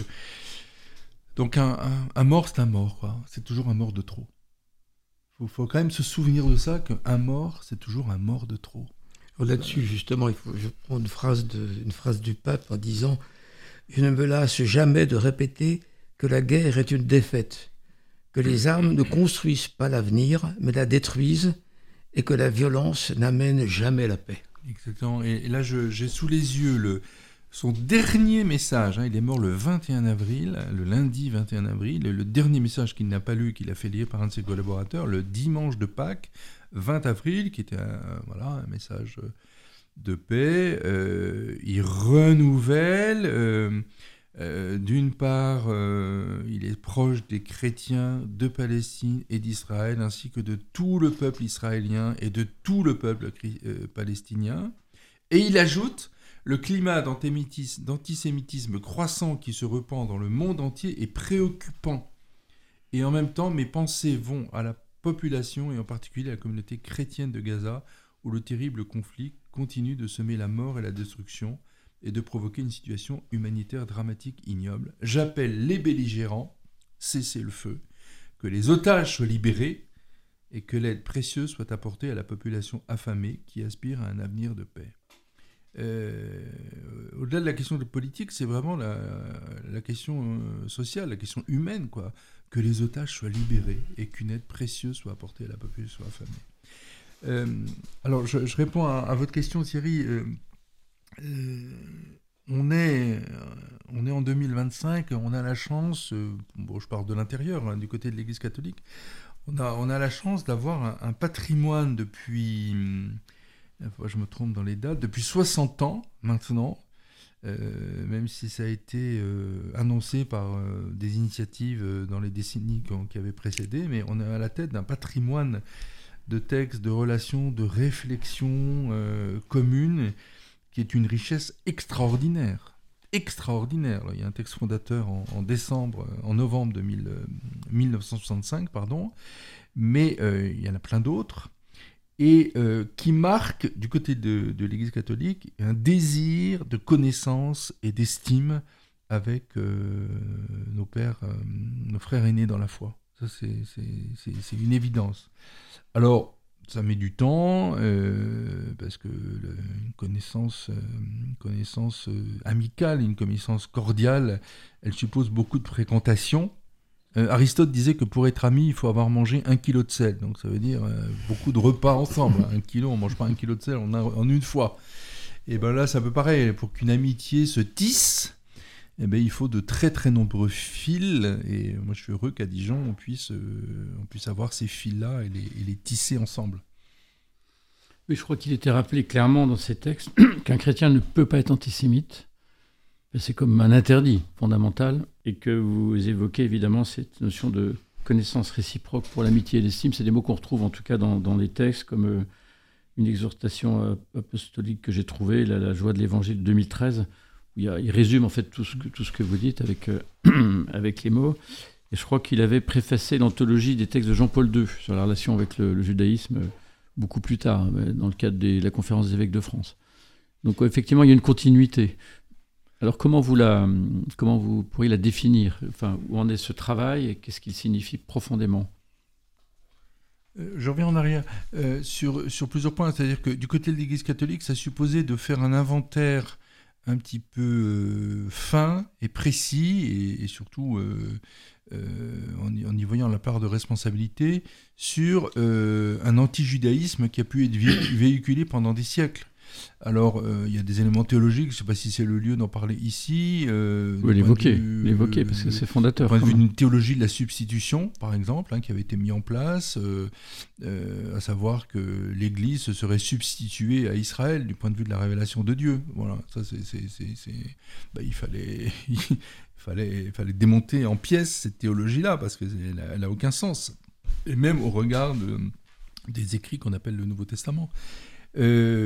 donc un, un, un mort, c'est un mort, quoi. C'est toujours un mort de trop. Il faut, faut quand même se souvenir de ça, qu'un mort, c'est toujours un mort de trop. Alors là-dessus, justement, il faut, je prends une phrase, de, une phrase du pape en disant « Je ne me lasse jamais de répéter que la guerre est une défaite, que les armes ne construisent pas l'avenir, mais la détruisent, et que la violence n'amène jamais la paix. » Exactement. Et là, je, j'ai sous les yeux le, son dernier message. Hein, il est mort le vingt et un avril, le lundi vingt et un avril. Le dernier message qu'il n'a pas lu, qu'il a fait lire par un de ses collaborateurs, le dimanche de Pâques, vingt avril, qui était un, voilà, un message de paix. Euh, il renouvelle. Euh, euh, d'une part, euh, il est proche des chrétiens de Palestine et d'Israël, ainsi que de tout le peuple israélien et de tout le peuple euh, palestinien. Et il ajoute, le climat d'antisémitisme, d'antisémitisme croissant qui se répand dans le monde entier est préoccupant. Et en même temps, mes pensées vont à la population, et en particulier à la communauté chrétienne de Gaza, où le terrible conflit continue de semer la mort et la destruction, et de provoquer une situation humanitaire dramatique ignoble. J'appelle les belligérants, cessez le feu, que les otages soient libérés et que l'aide précieuse soit apportée à la population affamée qui aspire à un avenir de paix. Euh, au-delà de la question de politique, c'est vraiment la, la question sociale, la question humaine, quoi. Que les otages soient libérés et qu'une aide précieuse soit apportée à la population affamée. Euh, alors, je, je réponds à, à votre question, Thierry. Euh, Euh, on est, on est en deux mille vingt-cinq, on a la chance, euh, bon, je parle de l'intérieur, hein, du côté de l'Église catholique, on a, on a la chance d'avoir un, un patrimoine depuis, euh, je me trompe dans les dates, depuis soixante ans maintenant, euh, même si ça a été euh, annoncé par euh, des initiatives euh, dans les décennies qui, qui avaient précédé, mais on est à la tête d'un patrimoine de textes, de relations, de réflexions euh, communes, qui est une richesse extraordinaire, extraordinaire. Il y a un texte fondateur en, en décembre, en novembre de mille, euh, dix-neuf cent soixante-cinq, pardon, mais euh, il y en a plein d'autres, et euh, qui marquent, du côté de, de l'Église catholique, un désir de connaissance et d'estime avec euh, nos pères, euh, nos frères aînés dans la foi. Ça, c'est, c'est, c'est, c'est une évidence. Alors, ça met du temps, euh, parce que le, une connaissance, euh, une connaissance euh, amicale, une connaissance cordiale, elle suppose beaucoup de fréquentation. Euh, Aristote disait que pour être ami, il faut avoir mangé un kilo de sel. Donc ça veut dire euh, beaucoup de repas ensemble. Un kilo, on ne mange pas un kilo de sel en, un, en une fois. Et bien là, c'est un peu pareil. Pour qu'une amitié se tisse, eh ben, il faut de très très nombreux fils, et moi je suis heureux qu'à Dijon on puisse, euh, on puisse avoir ces fils-là et les, et les tisser ensemble. Oui, je crois qu'il était rappelé clairement dans ces textes qu'un chrétien ne peut pas être antisémite, c'est comme un interdit fondamental, et que vous évoquez évidemment cette notion de connaissance réciproque pour l'amitié et l'estime. C'est des mots qu'on retrouve en tout cas dans, dans les textes, comme euh, une exhortation apostolique que j'ai trouvée, la, la joie de l'évangile de deux mille treize, où il, y a, il résume en fait tout ce que, tout ce que vous dites avec, euh, avec les mots. Et je crois qu'il avait préfacé l'anthologie des textes de Jean-Paul deux sur la relation avec le, le judaïsme beaucoup plus tard, dans le cadre de la conférence des évêques de France. Donc effectivement, il y a une continuité. Alors comment vous, la, comment vous pourriez la définir ? Enfin, où en est ce travail et qu'est-ce qu'il signifie profondément ? Je reviens en arrière euh, sur, sur plusieurs points. C'est-à-dire que du côté de l'Église catholique, ça supposait de faire un inventaire un petit peu euh, fin et précis et, et surtout euh, euh, en, y, en y voyant la part de responsabilité sur euh, un anti-judaïsme qui a pu être vé- véhiculé pendant des siècles. Alors, il euh, y a des éléments théologiques, je ne sais pas si c'est le lieu d'en parler ici. Euh, oui, l'évoquer, vue, l'évoquer, parce que c'est fondateur. Du point de vue d'une théologie de la substitution, par exemple, hein, qui avait été mis en place, euh, euh, à savoir que l'Église se serait substituée à Israël du point de vue de la révélation de Dieu. Voilà, ça, c'est, c'est, c'est, c'est... Bah, il fallait... il fallait, il fallait démonter en pièces cette théologie-là, parce qu'elle n'a aucun sens. Et même au regard de, des écrits qu'on appelle le Nouveau Testament. Il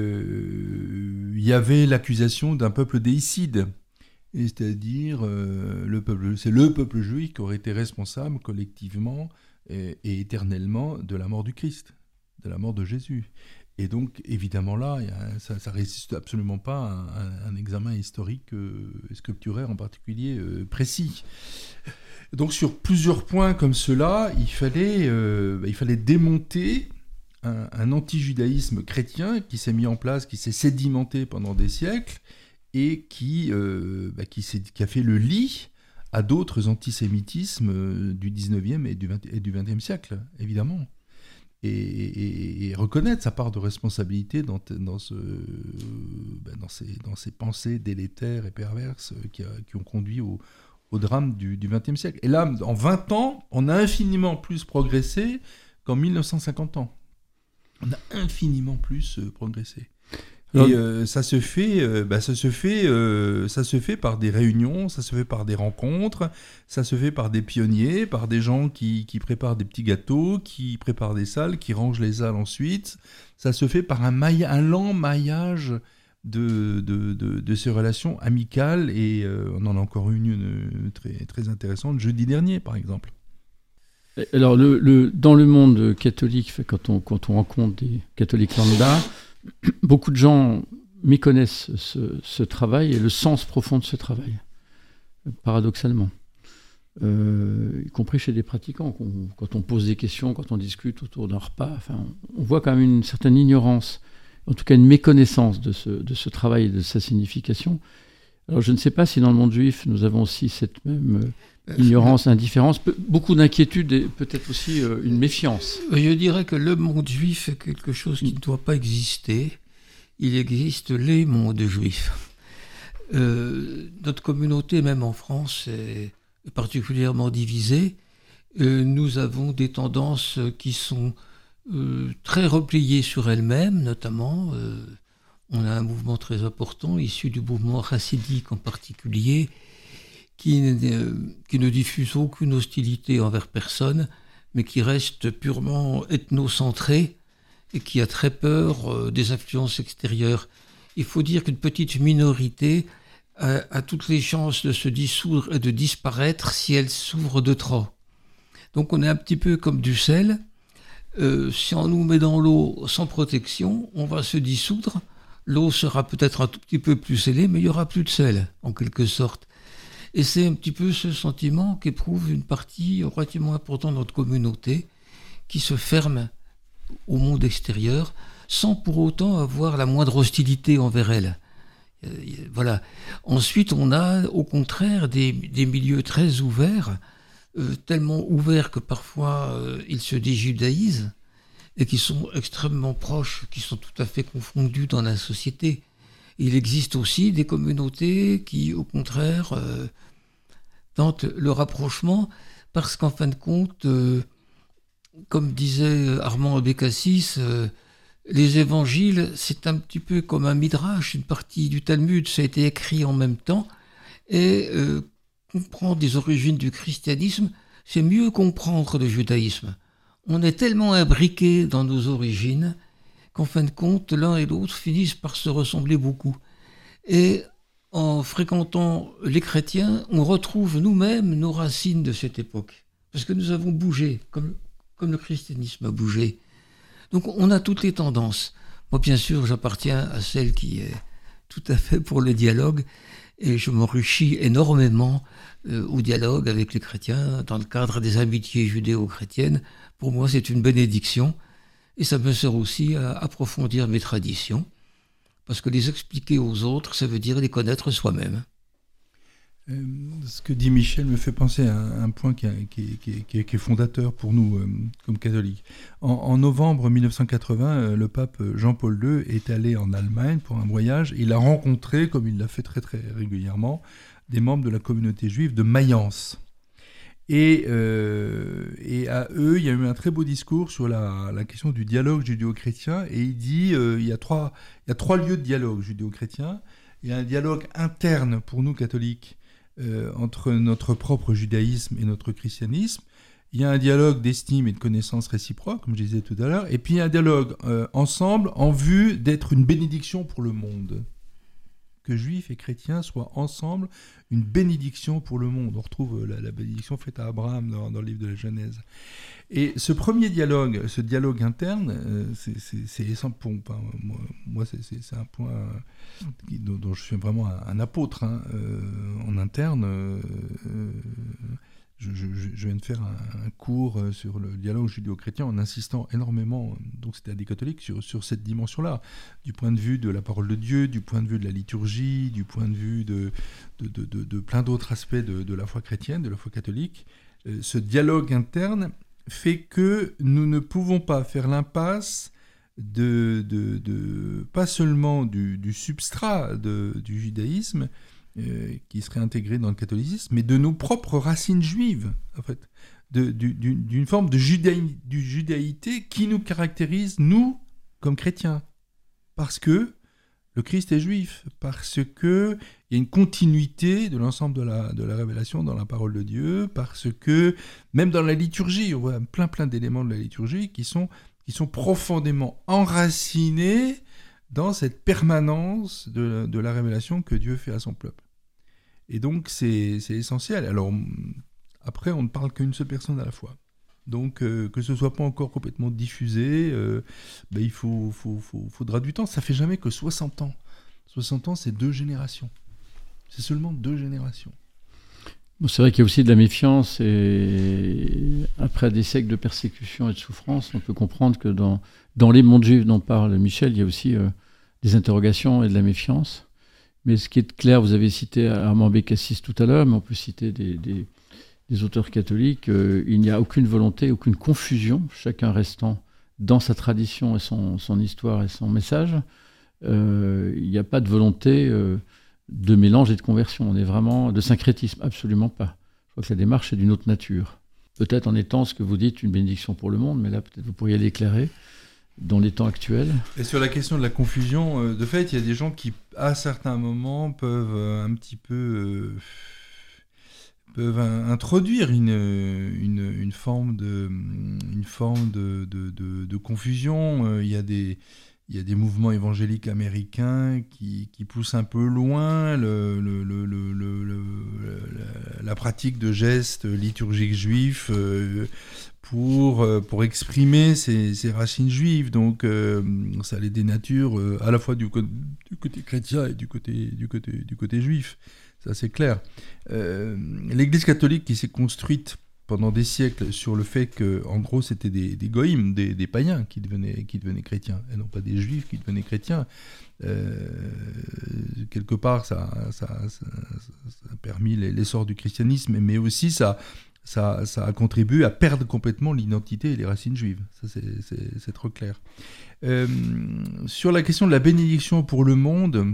euh, y avait l'accusation d'un peuple déicide, et c'est-à-dire euh, le peuple, c'est le peuple juif qui aurait été responsable collectivement et, et éternellement de la mort du Christ, de la mort de Jésus. Et donc évidemment là, y a, ça ne résiste absolument pas à un, un examen historique euh, sculpturaire en particulier euh, précis. Donc sur plusieurs points comme cela, il fallait, euh, bah, il fallait démonter Un, un anti-judaïsme chrétien qui s'est mis en place, qui s'est sédimenté pendant des siècles et qui, euh, bah, qui, s'est, qui a fait le lit à d'autres antisémitismes du dix-neuvième et du, vingt, et du vingtième siècle, évidemment. Et, et, et reconnaître sa part de responsabilité dans, dans, ce, bah, dans, ces, dans ces pensées délétères et perverses qui, a, qui ont conduit au, au drame du vingtième siècle. Et là, en vingt ans, on a infiniment plus progressé qu'en mille neuf cent cinquante ans. On a infiniment plus euh, progressé. Alors, et euh, ça se fait, euh, bah, ça se fait, euh, ça se fait par des réunions, ça se fait par des rencontres, ça se fait par des pionniers, par des gens qui, qui préparent des petits gâteaux, qui préparent des salles, qui rangent les salles ensuite. Ça se fait par un, mailla- un lent maillage de, de, de, de ces relations amicales. Et euh, on en a encore une, une très, très intéressante jeudi dernier, par exemple. Alors, le, le, dans le monde catholique, quand on, quand on rencontre des catholiques lambda, beaucoup de gens méconnaissent ce, ce travail et le sens profond de ce travail, paradoxalement. Euh, y compris chez des pratiquants. On, quand on pose des questions, quand on discute autour d'un repas, enfin, on voit quand même une certaine ignorance, en tout cas une méconnaissance de ce, de ce travail et de sa signification. Alors, je ne sais pas si dans le monde juif, nous avons aussi cette même euh, ignorance, indifférence, pe- beaucoup d'inquiétude et peut-être aussi euh, une méfiance. Je dirais que le monde juif est quelque chose qui ne doit pas exister. Il existe les mondes juifs. Euh, notre communauté, même en France, est particulièrement divisée. Euh, nous avons des tendances qui sont euh, très repliées sur elles-mêmes, notamment... Euh, On a un mouvement très important, issu du mouvement chassidique en particulier, qui ne, qui ne diffuse aucune hostilité envers personne, mais qui reste purement ethnocentré et qui a très peur euh, des influences extérieures. Il faut dire qu'une petite minorité a, a toutes les chances de se dissoudre et de disparaître si elle s'ouvre de trop. Donc on est un petit peu comme du sel. Euh, si on nous met dans l'eau sans protection, on va se dissoudre. L'eau sera peut-être un tout petit peu plus scellée, mais il n'y aura plus de sel, en quelque sorte. Et c'est un petit peu ce sentiment qu'éprouve une partie relativement importante de notre communauté, qui se ferme au monde extérieur, sans pour autant avoir la moindre hostilité envers elle. Voilà. Ensuite, on a au contraire des, des milieux très ouverts, euh, tellement ouverts que parfois euh, ils se déjudaïsent, et qui sont extrêmement proches, qui sont tout à fait confondus dans la société. Il existe aussi des communautés qui, au contraire, euh, tentent le rapprochement, parce qu'en fin de compte, euh, comme disait Armand Abécassis, euh, les évangiles, c'est un petit peu comme un midrash, une partie du Talmud, ça a été écrit en même temps, et euh, comprendre les origines du christianisme, c'est mieux comprendre le judaïsme. On est tellement imbriqués dans nos origines qu'en fin de compte, l'un et l'autre finissent par se ressembler beaucoup. Et en fréquentant les chrétiens, on retrouve nous-mêmes nos racines de cette époque. parce que nous avons bougé, comme, comme le christianisme a bougé. Donc on a toutes les tendances. Moi, bien sûr, j'appartiens à celle qui est tout à fait pour le dialogue, et je m'enrichis énormément euh, au dialogue avec les chrétiens, dans le cadre des amitiés judéo-chrétiennes. Pour moi, c'est une bénédiction, et ça me sert aussi à approfondir mes traditions, parce que les expliquer aux autres, ça veut dire les connaître soi-même. Euh, ce que dit Michel me fait penser à un, un point qui, a, qui, qui, qui, qui est fondateur pour nous euh, comme catholiques. En, en novembre mille neuf cent quatre-vingts, euh, le pape Jean-Paul deux est allé en Allemagne pour un voyage. Il a rencontré, comme il l'a fait très très régulièrement, des membres de la communauté juive de Mayence. Et, euh, et à eux, il y a eu un très beau discours sur la, la question du dialogue judéo-chrétien. Et il dit euh, il y a trois, il y a trois lieux de dialogue judéo-chrétien. Il y a un dialogue interne pour nous catholiques, Euh, entre notre propre judaïsme et notre christianisme. Il y a un dialogue d'estime et de connaissance réciproque, comme je disais tout à l'heure, et puis il y a un dialogue euh, ensemble en vue d'être une bénédiction pour le monde. Que juifs et chrétiens soient ensemble une bénédiction pour le monde. On retrouve la, la bénédiction faite à Abraham dans, dans le livre de la Genèse. Et ce premier dialogue, ce dialogue interne, euh, c'est, c'est, c'est essentiel pour enfin, moi. moi c'est, c'est, c'est un point qui, dont, dont je suis vraiment un, un apôtre hein, euh, en interne. Euh, je, je, je viens de faire un, un cours sur le dialogue judéo-chrétien en insistant énormément, donc c'était à des catholiques, sur, sur cette dimension-là, du point de vue de la parole de Dieu, du point de vue de la liturgie, du point de vue de, de, de, de, de plein d'autres aspects de, de la foi chrétienne, de la foi catholique. Euh, ce dialogue interne fait que nous ne pouvons pas faire l'impasse de, de, de pas seulement du, du substrat de, du judaïsme euh, qui serait intégré dans le catholicisme, mais de nos propres racines juives, en fait, de, du, d'une, d'une forme de judaï, du judaïté qui nous caractérise, nous, comme chrétiens, parce que le Christ est juif, parce qu'il y a une continuité de l'ensemble de la, de la révélation dans la parole de Dieu, parce que même dans la liturgie, on voit plein plein d'éléments de la liturgie qui sont, qui sont profondément enracinés dans cette permanence de, de la révélation que Dieu fait à son peuple. Et donc c'est, c'est essentiel. Alors après, on ne parle qu'une seule personne à la fois. Donc, euh, que ce ne soit pas encore complètement diffusé, euh, ben, il faut, faut, faut, faudra du temps. Ça ne fait jamais que soixante ans. soixante ans, c'est deux générations. C'est seulement deux générations. Bon, c'est vrai qu'il y a aussi de la méfiance. Et après des siècles de persécution et de souffrance, on peut comprendre que dans, dans les mondes juifs dont parle Michel, il y a aussi euh, des interrogations et de la méfiance. Mais ce qui est clair, vous avez cité Armand Bécassis tout à l'heure, mais on peut citer des... des des auteurs catholiques, euh, il n'y a aucune volonté, aucune confusion, chacun restant dans sa tradition et son, son histoire et son message. Euh, il n'y a pas de volonté euh, de mélange et de conversion. On est vraiment de syncrétisme, absolument pas. Je crois que la démarche est d'une autre nature. Peut-être en étant, ce que vous dites, une bénédiction pour le monde, mais là, peut-être vous pourriez l'éclairer dans les temps actuels. Et sur la question de la confusion, euh, de fait, il y a des gens qui, à certains moments, peuvent euh, un petit peu... Euh, peuvent introduire une, une, une forme de, une forme de, de, de, de confusion. Il y a des, il y a des mouvements évangéliques américains qui, qui poussent un peu loin le, le, le, le, le, le, la, la pratique de gestes liturgiques juifs pour, pour exprimer ces, ces racines juives. Donc ça les dénature à la fois du côté, du côté chrétien et du côté, du côté, du côté juif. Ça, c'est clair. Euh, L'Église catholique qui s'est construite pendant des siècles sur le fait que, en gros, c'était des, des goïms, des, des païens qui devenaient, qui devenaient chrétiens, et non pas des juifs qui devenaient chrétiens. Euh, quelque part, ça, ça, ça, ça a permis l'essor du christianisme, mais aussi ça, ça, ça a contribué à perdre complètement l'identité et les racines juives. Ça, c'est, c'est, c'est trop clair. Euh, sur la question de la bénédiction pour le monde...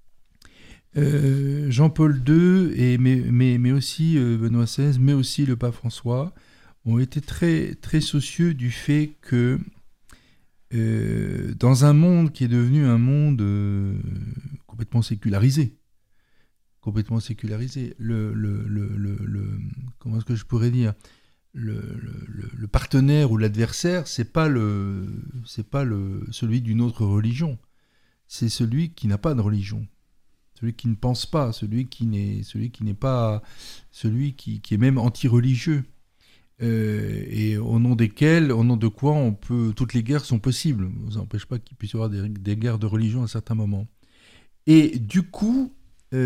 Euh, Jean-Paul deux, et, mais, mais, mais aussi euh, Benoît seize, mais aussi le pape François, ont été très, très soucieux du fait que euh, dans un monde qui est devenu un monde euh, complètement sécularisé, complètement sécularisé, le, le, le, le, le, comment est-ce que je pourrais dire, le, le, le partenaire ou l'adversaire, c'est pas, le, c'est pas le, celui d'une autre religion, c'est celui qui n'a pas de religion. Celui qui ne pense pas, celui qui n'est, celui qui n'est pas, celui qui, qui est même anti-religieux. euh, et au nom desquels, au nom de quoi on peut, toutes les guerres sont possibles. Ça n'empêche pas qu'il puisse y avoir des, des guerres de religion à certains moments. Et du coup,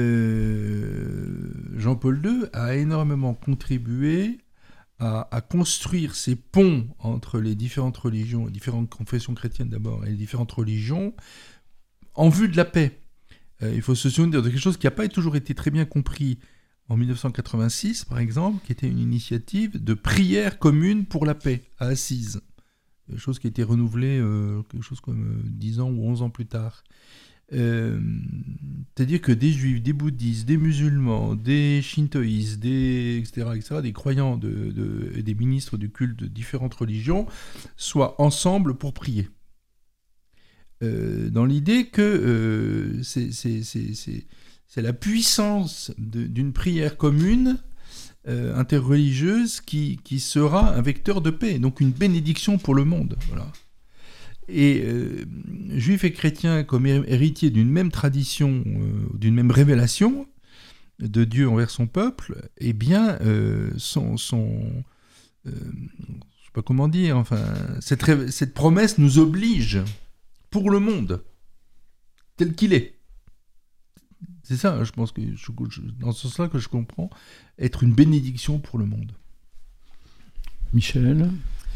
euh, Jean-Paul deux a énormément contribué à, à construire ces ponts entre les différentes religions, les différentes confessions chrétiennes d'abord, et les différentes religions, en vue de la paix. Euh, il faut se souvenir de quelque chose qui n'a pas toujours été très bien compris en dix-neuf cent quatre-vingt-six, par exemple, qui était une initiative de prière commune pour la paix à Assise. Quelque chose qui a été renouvelé euh, quelque chose comme euh, dix ans ou onze ans plus tard. Euh, c'est-à-dire que des juifs, des bouddhistes, des musulmans, des shintoïstes, des, et cetera, et cetera, des croyants de, de, et des ministres du culte de différentes religions soient ensemble pour prier. Euh, dans l'idée que euh, c'est, c'est, c'est, c'est, c'est la puissance de, d'une prière commune euh, interreligieuse qui, qui sera un vecteur de paix, donc une bénédiction pour le monde. Voilà. Et euh, juifs et chrétiens comme héritiers d'une même tradition, euh, d'une même révélation de Dieu envers son peuple, eh bien, euh, sont, sont euh, je ne sais pas comment dire, enfin, cette, ré- cette promesse nous oblige pour le monde, tel qu'il est. C'est ça, je pense que je, je, dans ce sens-là que je comprends, être une bénédiction pour le monde. Michel ?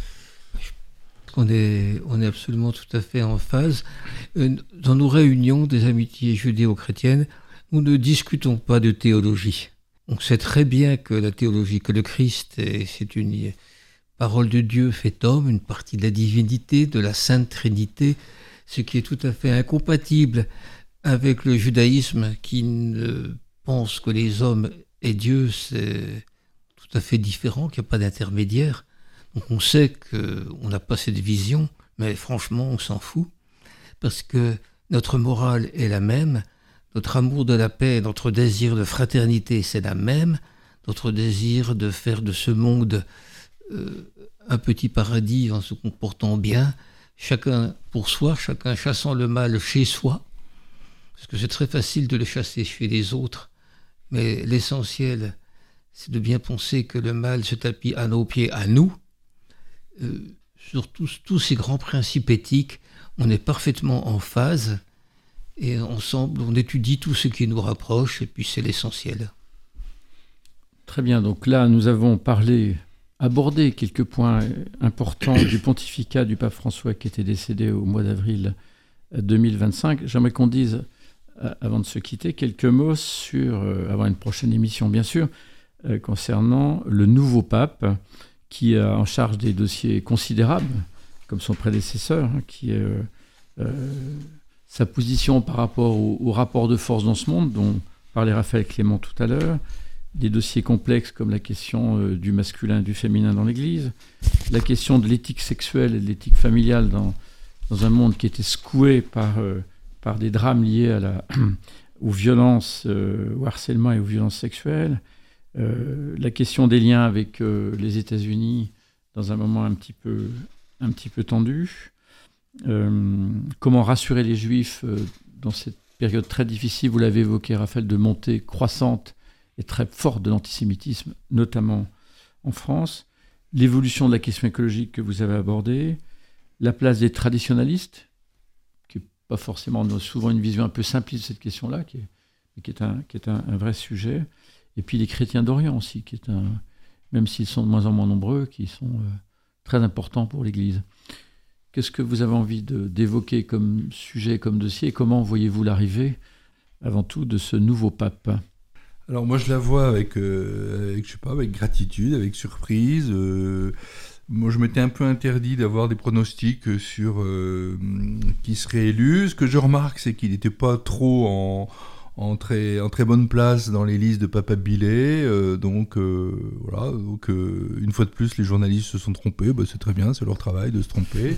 On est, on est absolument tout à fait en phase. Dans nos réunions des amitiés judéo-chrétiennes, nous ne discutons pas de théologie. On sait très bien que la théologie, que le Christ, est, c'est une parole de Dieu fait homme, une partie de la divinité, de la Sainte Trinité, ce qui est tout à fait incompatible avec le judaïsme qui ne pense que les hommes et Dieu, c'est tout à fait différent, qu'il n'y a pas d'intermédiaire. Donc on sait qu'on n'a pas cette vision, mais franchement, on s'en fout, parce que notre morale est la même, notre amour de la paix, notre désir de fraternité, c'est la même, notre désir de faire de ce monde euh, un petit paradis en se comportant bien, chacun pour soi, chacun chassant le mal chez soi, parce que c'est très facile de le chasser chez les autres, mais l'essentiel, c'est de bien penser que le mal se tapit à nos pieds, à nous. Euh, sur tous, tous ces grands principes éthiques, on est parfaitement en phase et ensemble on étudie tout ce qui nous rapproche et puis c'est l'essentiel. Très bien, donc là nous avons parlé, abordé quelques points importants du pontificat du pape François qui était décédé au mois d'avril deux mille vingt-cinq. J'aimerais qu'on dise, avant de se quitter, quelques mots sur, avant une prochaine émission bien sûr, concernant le nouveau pape qui a en charge des dossiers considérables, comme son prédécesseur, hein, qui est euh, euh, sa position par rapport au, au rapport de force dans ce monde, dont parlait Raphaël Clément tout à l'heure, des dossiers complexes comme la question euh, du masculin et du féminin dans l'Église, la question de l'éthique sexuelle et de l'éthique familiale dans, dans un monde qui était secoué par, euh, par des drames liés à la, aux violences, euh, au harcèlement et aux violences sexuelles, Euh, la question des liens avec euh, les États-Unis dans un moment un petit peu, un petit peu tendu. Euh, comment rassurer les Juifs euh, dans cette période très difficile, vous l'avez évoqué, Raphaël, de montée croissante et très forte de l'antisémitisme, notamment en France. L'évolution de la question écologique que vous avez abordée. La place des traditionalistes, qui n'est pas forcément, on a souvent une vision un peu simpliste de cette question-là, qui est, qui est, un, qui est un, un vrai sujet. Et puis les chrétiens d'Orient aussi, qui est un, même s'ils sont de moins en moins nombreux, qui sont euh, très importants pour l'Église. Qu'est-ce que vous avez envie de, d'évoquer comme sujet, comme dossier, et comment voyez-vous l'arrivée, avant tout, de ce nouveau pape ? Alors moi je la vois avec, euh, avec je sais pas, avec gratitude, avec surprise. Euh, moi je m'étais un peu interdit d'avoir des pronostics sur euh, qui serait élu. Ce que je remarque, c'est qu'il n'était pas trop en En très, en très bonne place dans les listes de papabilé, euh, donc euh, voilà, donc euh, une fois de plus les journalistes se sont trompés, bah, c'est très bien, c'est leur travail de se tromper.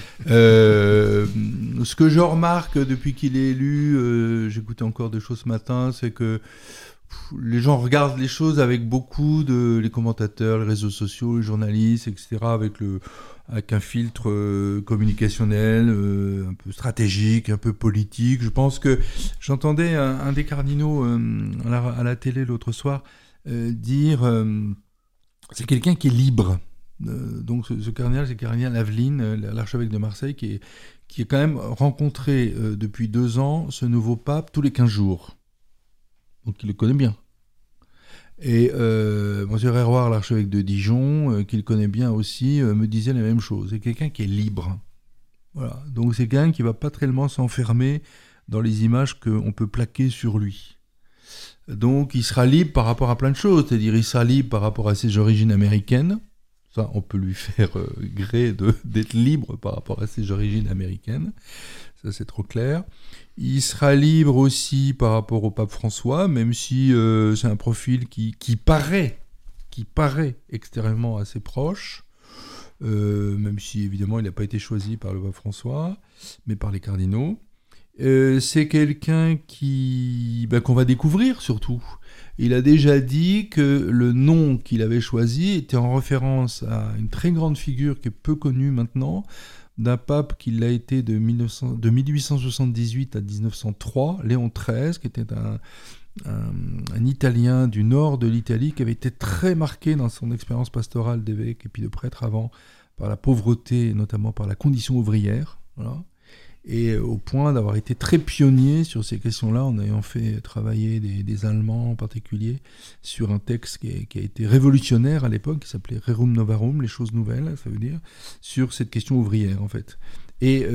euh, ce que je remarque depuis qu'il est élu, euh, j'écoutais encore des choses ce matin, c'est que pff, les gens regardent les choses avec beaucoup de, les commentateurs, les réseaux sociaux, les journalistes, et cetera, avec le avec un filtre euh, communicationnel, euh, un peu stratégique, un peu politique. Je pense que j'entendais un, un des cardinaux euh, à, la, à la télé l'autre soir euh, dire euh, c'est quelqu'un qui est libre. Euh, donc ce, ce cardinal, c'est le cardinal Aveline, euh, l'archevêque de Marseille, qui, est, qui a quand même rencontré euh, depuis deux ans ce nouveau pape tous les quinze jours. Donc il le connaît bien. Et euh, Monsieur Héroard, l'archevêque de Dijon, euh, qui le connaît bien aussi, euh, me disait la même chose. C'est quelqu'un qui est libre. Voilà. Donc c'est quelqu'un qui ne va pas tellement s'enfermer dans les images qu'on peut plaquer sur lui. Donc il sera libre par rapport à plein de choses. C'est-à-dire il sera libre par rapport à ses origines américaines. Ça, on peut lui faire euh, gré de, d'être libre par rapport à ses origines américaines. Ça, c'est trop clair. Il sera libre aussi par rapport au pape François, même si euh, c'est un profil qui, qui, paraît, qui paraît extérieurement assez proche, euh, même si évidemment il n'a pas été choisi par le pape François, mais par les cardinaux. Euh, c'est quelqu'un qui, ben, qu'on va découvrir surtout. Il a déjà dit que le nom qu'il avait choisi était en référence à une très grande figure qui est peu connue maintenant, d'un pape qui l'a été de, mille neuf cents, de mille huit cent soixante-dix-huit à dix-neuf cent trois, Léon treize, qui était un, un, un Italien du nord de l'Italie, qui avait été très marqué dans son expérience pastorale d'évêque et puis de prêtre avant, par la pauvreté, notamment par la condition ouvrière, voilà. Et au point d'avoir été très pionnier sur ces questions-là, en ayant fait travailler des, des Allemands en particulier sur un texte qui a, qui a été révolutionnaire à l'époque, qui s'appelait Rerum Novarum, les choses nouvelles, ça veut dire, sur cette question ouvrière en fait. Et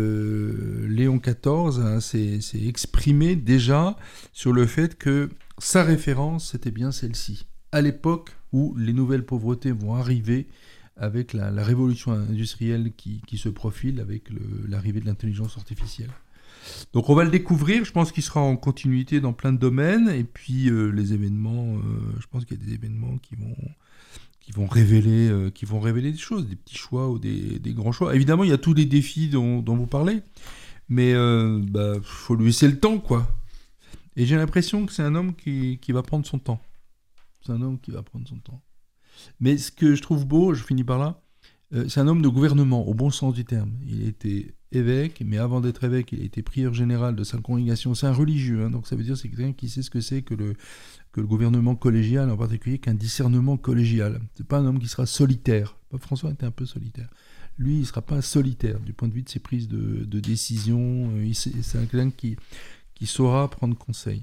euh, Léon quatorze hein, s'est, s'est exprimé déjà sur le fait que sa référence, c'était bien celle-ci. À l'époque où les nouvelles pauvretés vont arriver, avec la, la révolution industrielle qui, qui se profile, avec le, l'arrivée de l'intelligence artificielle. Donc on va le découvrir, je pense qu'il sera en continuité dans plein de domaines, et puis euh, les événements, euh, je pense qu'il y a des événements qui vont, qui vont, révéler, euh, qui vont révéler des choses, des petits choix ou des, des grands choix. Évidemment, il y a tous les défis dont, dont vous parlez, mais il euh, bah, faut lui laisser le temps, quoi. Et j'ai l'impression que c'est un homme qui, qui va prendre son temps. C'est un homme qui va prendre son temps. Mais ce que je trouve beau, je finis par là, euh, c'est un homme de gouvernement, au bon sens du terme. Il a été évêque, mais avant d'être évêque, il a été prieur général de sa congrégation. C'est un religieux, hein, donc ça veut dire que c'est quelqu'un qui sait ce que c'est que le, que le gouvernement collégial, en particulier qu'un discernement collégial. C'est pas un homme qui sera solitaire. Pape François était un peu solitaire. Lui, il ne sera pas solitaire du point de vue de ses prises de, de décision. Il, c'est, c'est un quelqu'un qui, qui saura prendre conseil.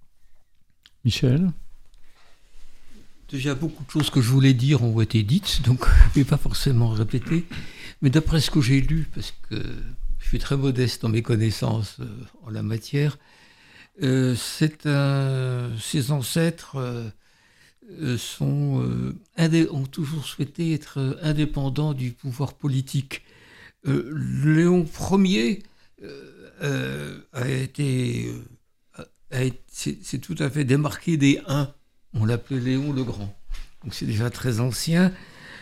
Michel ? Déjà, beaucoup de choses que je voulais dire ont été dites, donc je ne vais pas forcément répéter. Mais d'après ce que j'ai lu, parce que je suis très modeste dans mes connaissances euh, en la matière, euh, c'est un, ses ancêtres euh, sont, euh, indé- ont toujours souhaité être indépendants du pouvoir politique. Euh, Léon Ier euh, euh, a été, euh, a été c'est, c'est tout à fait démarqué des Huns. On l'appelait Léon le Grand. Donc c'est déjà très ancien.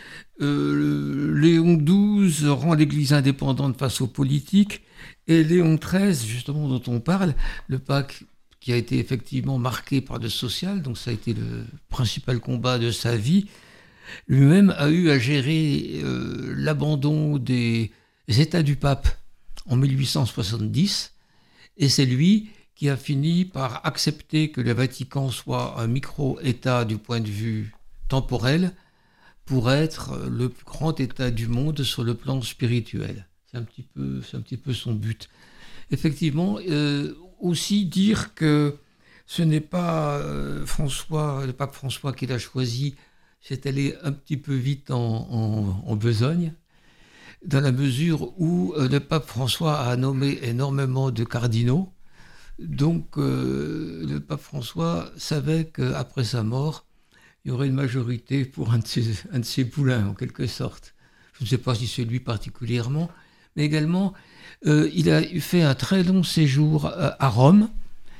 Euh, Léon douze rend l'Église indépendante face aux politiques. Et Léon treize, justement, dont on parle, le pape qui a été effectivement marqué par le social, donc ça a été le principal combat de sa vie, lui-même a eu à gérer euh, l'abandon des États du pape en mille huit cent soixante-dix. Et c'est lui qui a fini par accepter que le Vatican soit un micro-État du point de vue temporel pour être le plus grand État du monde sur le plan spirituel. C'est un petit peu, c'est un petit peu son but. Effectivement, euh, aussi dire que ce n'est pas euh, François, le pape François qui l'a choisi, c'est allé un petit peu vite en, en, en besogne, dans la mesure où euh, le pape François a nommé énormément de cardinaux. Donc, euh, le pape François savait qu'après sa mort, il y aurait une majorité pour un de ses, un de ses poulains, en quelque sorte. Je ne sais pas si c'est lui particulièrement, mais également, euh, il a fait un très long séjour à, à Rome,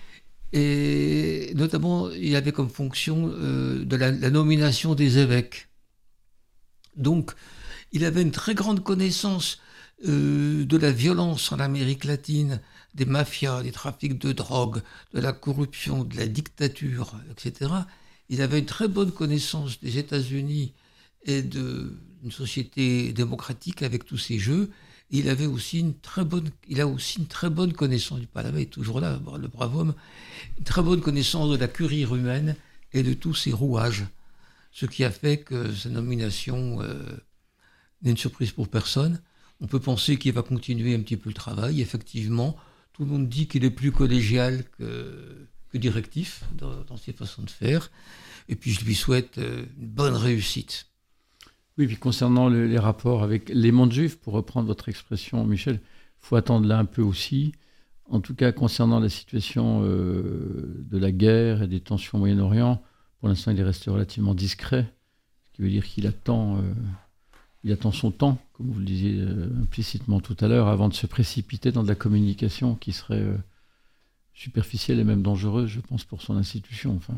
et notamment, il avait comme fonction euh, de la, la nomination des évêques. Donc, il avait une très grande connaissance euh, de la violence en Amérique latine, des mafias, des trafics de drogue, de la corruption, de la dictature, et cetera. Il avait une très bonne connaissance des États-Unis et d'une société démocratique avec tous ces jeux. Il avait aussi une très bonne, il a aussi une très bonne connaissance, du Palavas est toujours là, le brave homme, une très bonne connaissance de la curie humaine et de tous ses rouages. ce qui a fait que sa nomination euh, n'est une surprise pour personne. On peut penser qu'il va continuer un petit peu le travail. Effectivement, tout le monde dit qu'il est plus collégial que, que directif dans, dans ses façons de faire. Et puis je lui souhaite euh, une bonne réussite. Oui, puis concernant le, les rapports avec les mondes juifs, pour reprendre votre expression, Michel, il faut attendre là un peu aussi. En tout cas, concernant la situation euh, de la guerre et des tensions au Moyen-Orient, pour l'instant, il est resté relativement discret, ce qui veut dire qu'il attend, euh, il attend son temps, comme vous le disiez euh, implicitement tout à l'heure, avant de se précipiter dans de la communication qui serait euh, superficielle et même dangereuse, je pense, pour son institution. Enfin.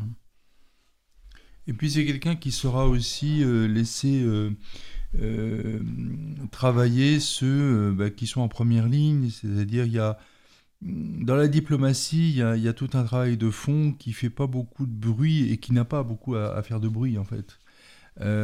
Et puis c'est quelqu'un qui saura aussi euh, laisser euh, euh, travailler ceux euh, bah, qui sont en première ligne, c'est-à-dire il y a dans la diplomatie, il y, a, il y a tout un travail de fond qui fait pas beaucoup de bruit et qui n'a pas beaucoup à, à faire de bruit en fait. Euh,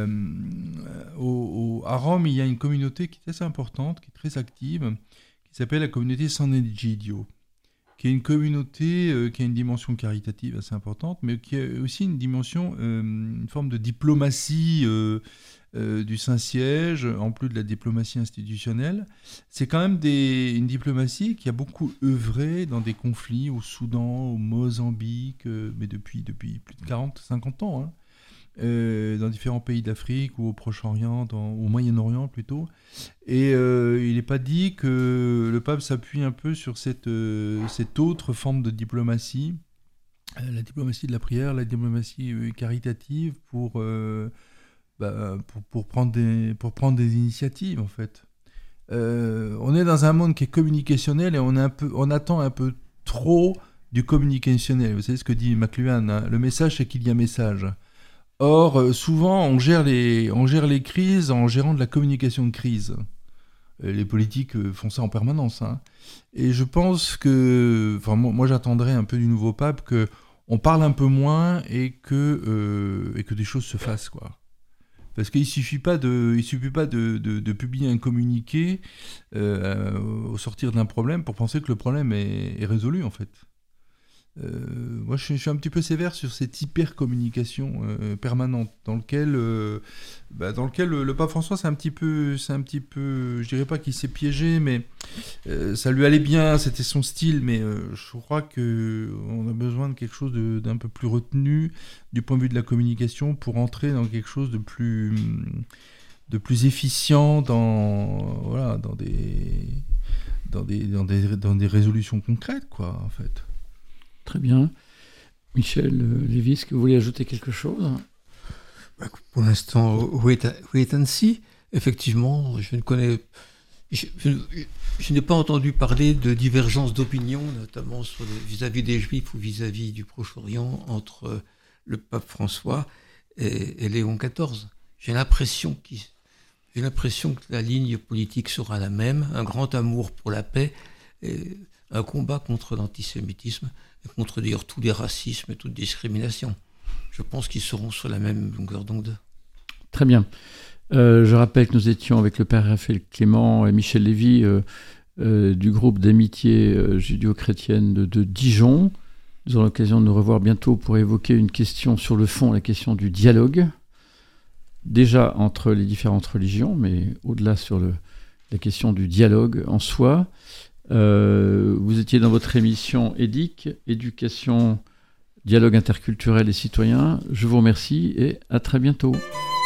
au, au, à Rome, il y a une communauté qui est assez importante, qui est très active, qui s'appelle la communauté San Egidio, qui est une communauté euh, qui a une dimension caritative assez importante, mais qui a aussi une dimension, euh, une forme de diplomatie euh, euh, du Saint-Siège, en plus de la diplomatie institutionnelle. C'est quand même des, une diplomatie qui a beaucoup œuvré dans des conflits au Soudan, au Mozambique, euh, mais depuis, depuis plus de quarante, cinquante ans, hein, euh, dans différents pays d'Afrique ou au Proche-Orient, dans, au Moyen-Orient plutôt. Et euh, il n'est pas dit que le pape s'appuie un peu sur cette, euh, cette autre forme de diplomatie, euh, la diplomatie de la prière, la diplomatie euh, caritative pour, euh, bah, pour, pour, prendre des, pour prendre des initiatives en fait. Euh, on est dans un monde qui est communicationnel et on, est un peu, on attend un peu trop du communicationnel. Vous savez ce que dit McLuhan, hein, le message c'est qu'il y a message. Or, souvent, on gère, les, on gère les crises en gérant de la communication de crise. Les politiques font ça en permanence. Hein. Et je pense que, enfin, moi, moi j'attendrais un peu du nouveau pape qu'on parle un peu moins et que, euh, et que des choses se fassent, quoi. Parce qu'il ne suffit pas de, il suffit pas de, de, de publier un communiqué euh, au sortir d'un problème pour penser que le problème est, est résolu, en fait. Euh, moi, je suis, je suis un petit peu sévère sur cette hyper-communication euh, permanente, dans lequel, euh, bah, dans lequel le, le pape François, c'est un petit peu, c'est un petit peu, je dirais pas qu'il s'est piégé, mais euh, ça lui allait bien, c'était son style, mais euh, je crois que on a besoin de quelque chose de, d'un peu plus retenu du point de vue de la communication pour entrer dans quelque chose de plus, de plus efficient dans, voilà, dans des, dans des, dans des, dans des résolutions concrètes, quoi, en fait. Très bien. Michel euh, Lévy, est-ce que vous voulez ajouter quelque chose ? Pour l'instant, wait, wait and see. Effectivement, je ne connais, je, je, je n'ai pas entendu parler de divergence d'opinion, notamment sur le, vis-à-vis des Juifs ou vis-à-vis du Proche-Orient, entre le pape François et, et Léon quatorze. J'ai l'impression, qu'il, j'ai l'impression que la ligne politique sera la même, un grand amour pour la paix, et un combat contre l'antisémitisme, et contre d'ailleurs tous les racismes et toute discrimination. Je pense qu'ils seront sur la même longueur d'onde. Très bien. Euh, je rappelle que nous étions avec le père Raphaël Clément et Michel Lévy euh, euh, du groupe d'amitié euh, judéo-chrétienne de, de Dijon. Nous aurons l'occasion de nous revoir bientôt pour évoquer une question sur le fond, la question du dialogue, déjà entre les différentes religions, mais au-delà sur le, la question du dialogue en soi. Euh, vous étiez dans votre émission Édic, Éducation, Dialogue interculturel et citoyen. Je vous remercie et à très bientôt.